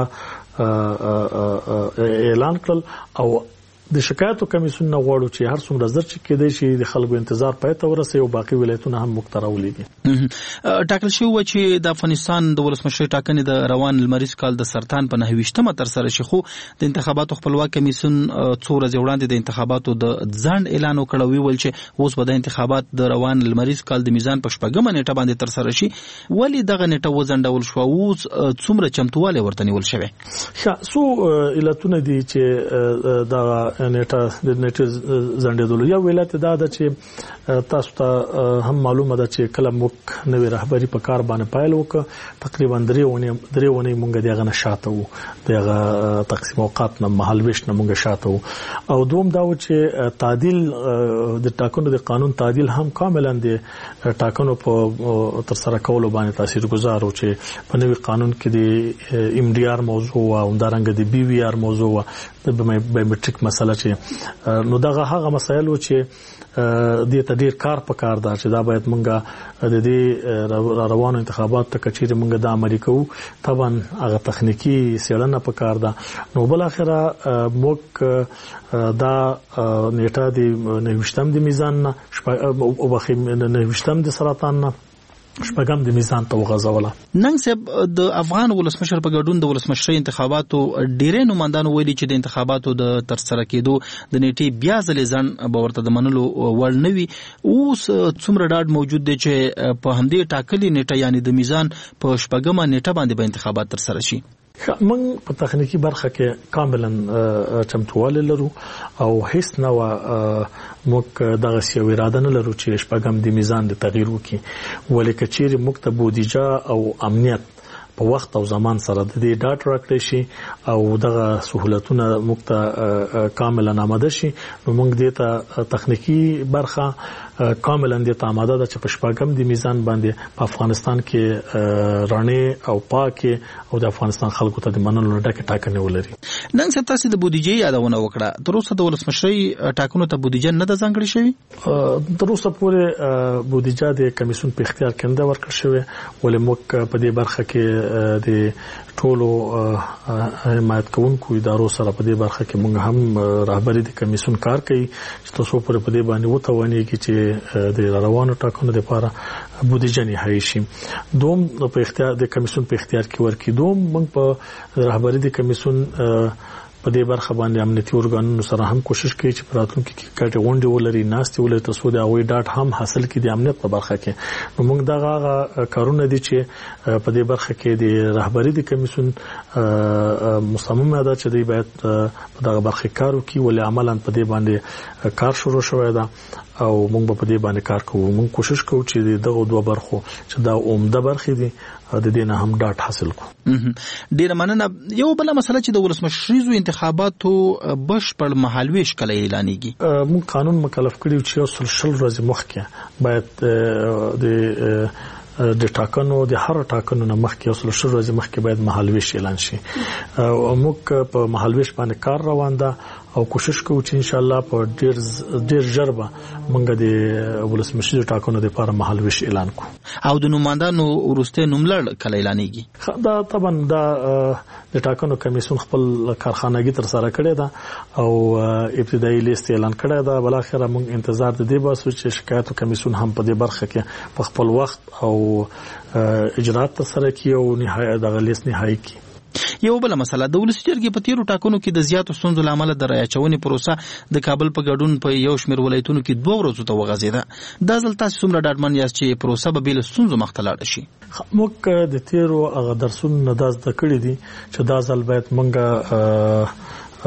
اعلان کړل او د شکایتو کمیسیون نه غواړو چې هر څومره زر چې کېدای شي د خلکو انتظار پای ته ورسوي او باقي ولایتونه هم موږ ته راولېږي ټاکل شوی و چې د افغانستان د ولسمشرۍ ټاکنې د روان لمریز کال د سرطان په نهه ویشتمه ترسره شي خو د انتخاباتو خپلواک کمیسیون څو ورځې وړاندې د انتخاباتو د ځنډ اعلان وکړ او ویل چې اوس به د انتخابات د روان لمریز کال د میزان په شپږمه نیټه باندې ترسره شي ولې دغه نیټه وځنډول شوه اوس څومره چمتووالی ورته نیول شوی څو علتونه دي چې دا نیټه د نیټه ځنډېدلو یو علت دا ده چې تاسو ته هم معلومه ده چې کله موږ نوې رهبري په کار باندې پیل وکړ تقریبا درې ونې درې ونې موږ دغه نه شاته وو دغه تقسیم اوقات نه مهالويش نه موږ شاته وو او دوم دا و چې تعدیل د ټاکنو د قانون تعدیل هم کاملا د ټاکنو په تر سره کولو باندې تاثیرګذار و چې په نوې قانون کې د ایم ډي آر موضوع او همدارنګه د بي وي آر موضوع د بایومټریک مسله چې نو دغه هغه مسایل و چې د ته ډیر کار پکار دا چې دا باید مونږه د دې روانو انتخابات ته کچېره مونږه د عملي کوو طبعا هغه تخنیکی سیړنه پکار دا نو بل اخره موږ دا نیټه د نوښتم د میزان نه او بخې نوښتم د سرطان نه شپږم د میزان ته وغځوله نن صاحب د افغان ولسمشر په ګډون د ولسمشرۍ انتخاباتو ډیرې نمائندانو ویلي چې د انتخاباتو د ترسره کېدو د نیټې بیا ځلې ځان به ورته د منلو وړ نه وي اوس څومره ډاډ موجود دی چې په همدې ټاکلي نیټه یعنی د میزان په شپږمه نیټه باندې به انتخابات ترسره شي موږ په تخنیکی برخه کې کاملا چمتووالی لرو او هیڅ نه و موږ دغه سیو اراده نه لرو چې شپږم د میزان د تغییر وکړي ولې کچېرې موږ ته بودیجه او امنیت په وخت او زمان سره د دې ډاټ راکړی شي او دغه سہولتونه موږ ته کاملا آماده شي نو موږ دې ته تخنیکی برخه کاملا دې ته آماده ده چې په شپږم د میزان باندې په افغانستان کې رڼې او پاکه او د افغانستان خلکو ته د منلو ډکه ټاکنه ولري نن څه تاسو د بودیجې یادونه وکړه تر اوسه د ولسمشرۍ ټاکنو ته بودیجه نه ده ځانګړې شوې تر اوسه پورې بودیجه د کمیسیون په اختیار کې نه ورکړل شوې ولې موږ په دې برخه کې د ټولو حمایت کوونکو ادارو سره په دې برخه کې موږ هم رهبری د کمیسیون کار کوي چې تاسو پر په دې باندې وتوانیږي چې د روانو ټاکنو لپاره بودیجه نهایی شي دوم په اختیار د کمیسیون په اختیار کې ورکړي دوم موږ په رهبری د کمیسیون په دې برخه باندې امنیتي ارګانونو سره هم کوشش کوي چې په راتلونکي کې کټه غونډې ولري ناستې ولري تاسو د هغوی ډاټ هم حاصل کړي د امنیت په برخه کې نو موږ دغه کارونه دي چې په دې برخه کې د رهبری د کمیسیون مصممه ده چې دوی باید په دغه برخه کار وکړي ولې عملاً په دې باندې کار شروع شوی ده او موږ په دې باندې کار کوو موږ کوشش کوو چې دغه دوه برخو چې دا عمده برخې دي د دې نه هم ډاټ حاصل کړو ډیره مننه یو بل مسله چې د ولسمشریزو انتخاباتو بشپړ مهالويش کله اعلانېږي موږ قانون مکلف کړی چې یو شل ورځې مخکې باید د د ټاکنو د هر ټاکنو نه مخکې یو شل ورځې مخکې باید مهالويش اعلان شي او موږ په مهالويش باندې کار روان ده او کوشش کوو چې ان شاء الله په ډیر ډیر ژر به موږ د ولسمشر ټاکنو لپاره مهالویش اعلان کوو. او د نوماندانو ورسته نوملړ کله اعلانېږي؟ دا طبعا دا د ټاکنو کمیسیون خپل کارخانګي تر سره کړی دا او ابتدایي لیست اعلان کړی دا. بل اخر موږ انتظار د دې باسو چې شکایتو کمیسیون هم په دې برخه کې په خپل وخت او اجرات تر سره کوي او نهایت د لیست نهایی کوي. یو بل مسله د ولسی جرګې په تیرو ټاکنو کې د زیاتو ستونزو لامل د راچونې پروسه د کابل په ګډون په یو شمېر ولایتونو کې دوه ورځو ته وغځېده. دا ځل تاسو څومره ډاډمن یاست چې پروسه به بېله ستونزو مخته لاړه شي؟ موږ د تیرو هغه درسونو نه دا زده کړي دي چې دا ځل باید موږ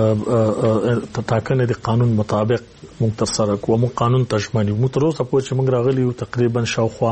ټاکنې د قانون مطابق موږ تر سره کوو. موږ قانون تشمنی موږ تر اوسه پورې چې موږ راغلي یو تقریبا شاوخوا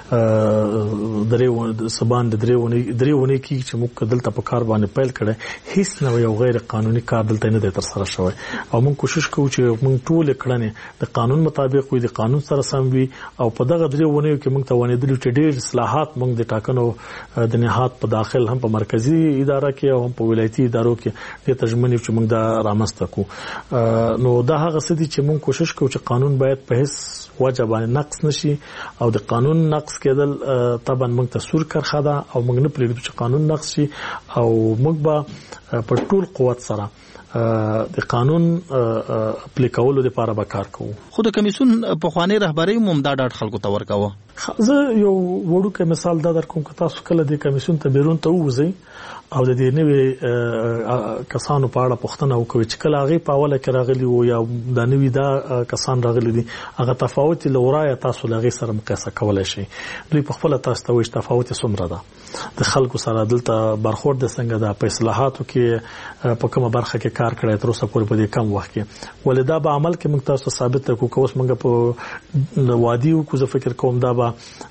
درې سبان د درې ونې درې ونې کې چې موږ دلته په کار باندې پیل کړی هیڅ نه یو غیر قانوني کار دلته نه دی تر سره شوی او موږ کوشش کوو چې موږ ټول کړنې د قانون مطابق وي د قانون سره سم وي او په دغه درې ونې کې موږ ته ونې دلته چې ډېر اصلاحات موږ د ټاکنو د نهاد په داخل هم په مرکزی اداره کې او هم په ولایتي ادارو کې د تجمنی چې موږ دا رامسته کو. نو دا هغه څه دي چې موږ کوشش کوو چې قانون باید په هیڅ وجه باندې نقص نشي او د قانون نقص کېدل طبعا موږ ته سور کرخه ده او موږ نه پرېږدو چې قانون نقص شي او موږ به په ټول قوت سره د قانون پلي کولو لپاره به کار کوو. خو د کمیسیون په خوانی رهبری موږ دا ډاډ خلکو ته ورکاوه. زه یو وړوکی مثال دا در کوم که تاسو کله د کمیسیون ته بیرون ته ووځئ او د دې نوې کسانو په اړه پوښتنه وکړئ چې کله هغه په اوله کې راغلي وو یا د نوې دا کسان راغلي دي هغه تفاوت لورای تاسو لغې سره مقایسه کولای شئ. دوی په خپل تاسو ته وایي تفاوت څومره ده د خلکو سره دلته برخورد څنګه ده په اصلاحاتو کې په کومه برخه کې کار کړی تر اوسه پورې په دې کم وخت کې ولدا به عمل کې موږ تاسو ثابت کړو کوم موږ په وادي او کو زه فکر کوم دا به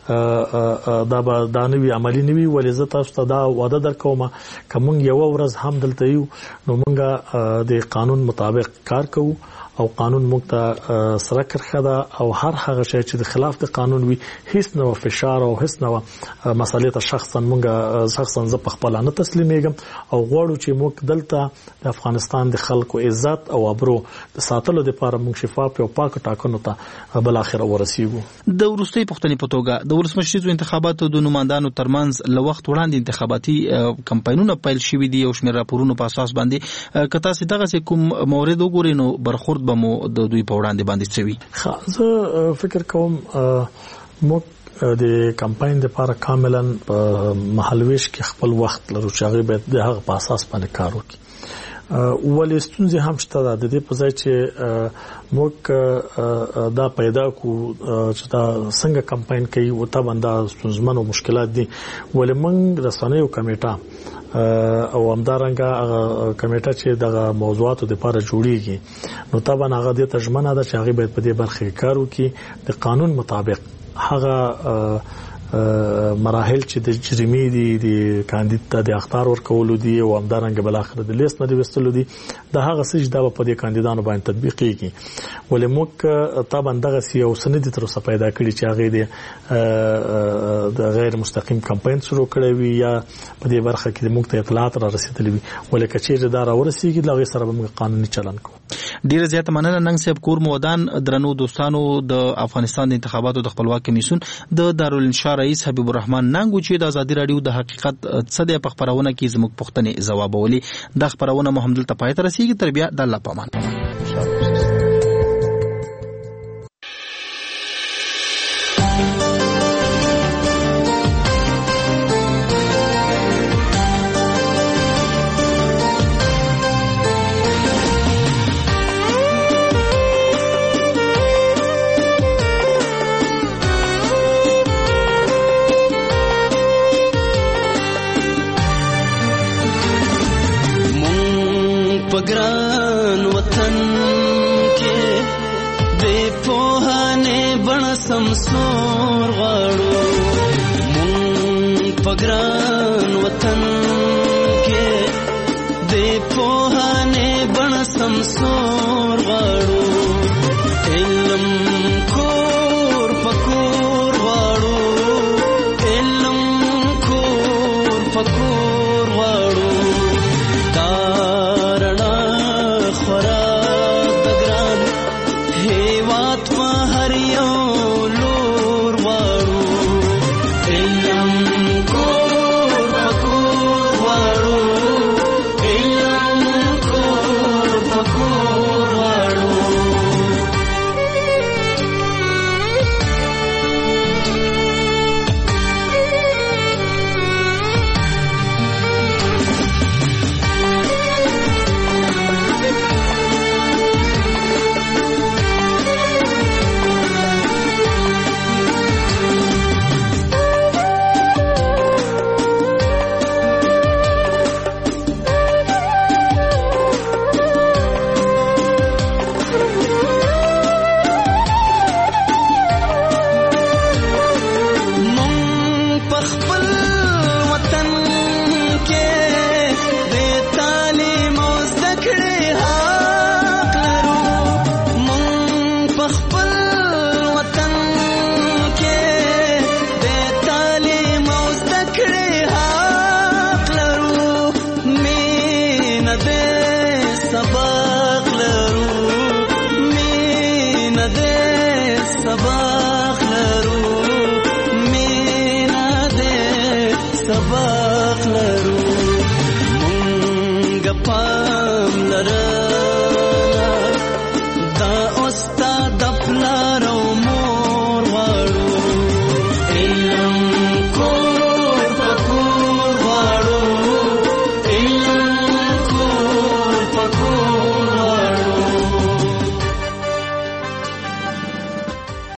دا به دا نوې عملی نوې ولې زه تاسو ته دا وعده درکوم کوم یو ورځ هم دلته یو نو موږ د قانون مطابق کار کوو او قانون موږ ته سره کرخه ده او هر هغه شی چې د خلاف د قانون وي هیڅ نو فشار او هیڅ نو مسالې ته شخصا موږ شخصا ز په خپل نه تسلیمېږم او غواړو چې موږ دلته د افغانستان د خلکو عزت او ابرو د ساتلو لپاره موږ شفاف او پاک ټاکنو ته بل اخر ورسیږو. د ورستۍ پښتنې په توګه د ولسمشریزو انتخاباتو د نوماندانو ترمنځ له وخت وړاندې انتخاباتي کمپاینونه پیل شوي دي او شمېر راپورونو په اساس باندې کته سي دغه کوم مورد وګورئ نو برخورد مو د دوی په وړاندې باندې څوي. زه فکر کوم موږ د کمپاین لپاره کاملا مهالویش کې خپل وخت لرو چې هغه باید د هغه په اساس باندې کار وکړي. ولې ستونزې هم شته د دې په ځای چې موږ دا پیدا کو چې دا څنګه کمپاین کوي او تا باندې ستونزمن او مشکلات دي ولې موږ رسنیو کمیټه او همدارنګه هغه کمیټه چې دغه موضوعاتو لپاره جوړیږي نو طبعا هغه د تجمنه ده چې هغه باید په دې برخه کې کار وکړي د قانون مطابق هغه مراحل چې د جرمي دي د کاندید ته د اختیار ورکولو دي او همدارنګه بل اخر د لیست نه د وستلو دي د هغه سج د په دې کاندیدانو باندې تطبیقيږي ولې موږ طبعا دغه سیاسي سند تر اوسه پیدا کړی چې هغه د غیر مستقیم کمپاین شروع کړی وي یا په دې برخه کې موږ ته اطلاعات را رسیدلې وي ولې کچې دا را ورسیږي لغه سره موږ قانوني چلن کوو. ډیره زیاته مننه ننګ صاحب کور مودان درنو دوستانو د افغانستان د انتخاباتو د خپلواک کمیسیون د دارالانشا رئیس حبیب الرحمن ننګو چې د ازادي رادیو د حقیقت څه د خبرونه کې زموږ پوښتنې ځوابولې د خبرونه محمد التپای ته رسیدي تر بیا د الله پامان. ګران وطن کې بے پوهانه بن سمسور غړو مون پګران وطن کې بے پوهانه بن سمسور غړو علم کور پکور غړو علم کور پکور غړو خورا هیواد په هر یو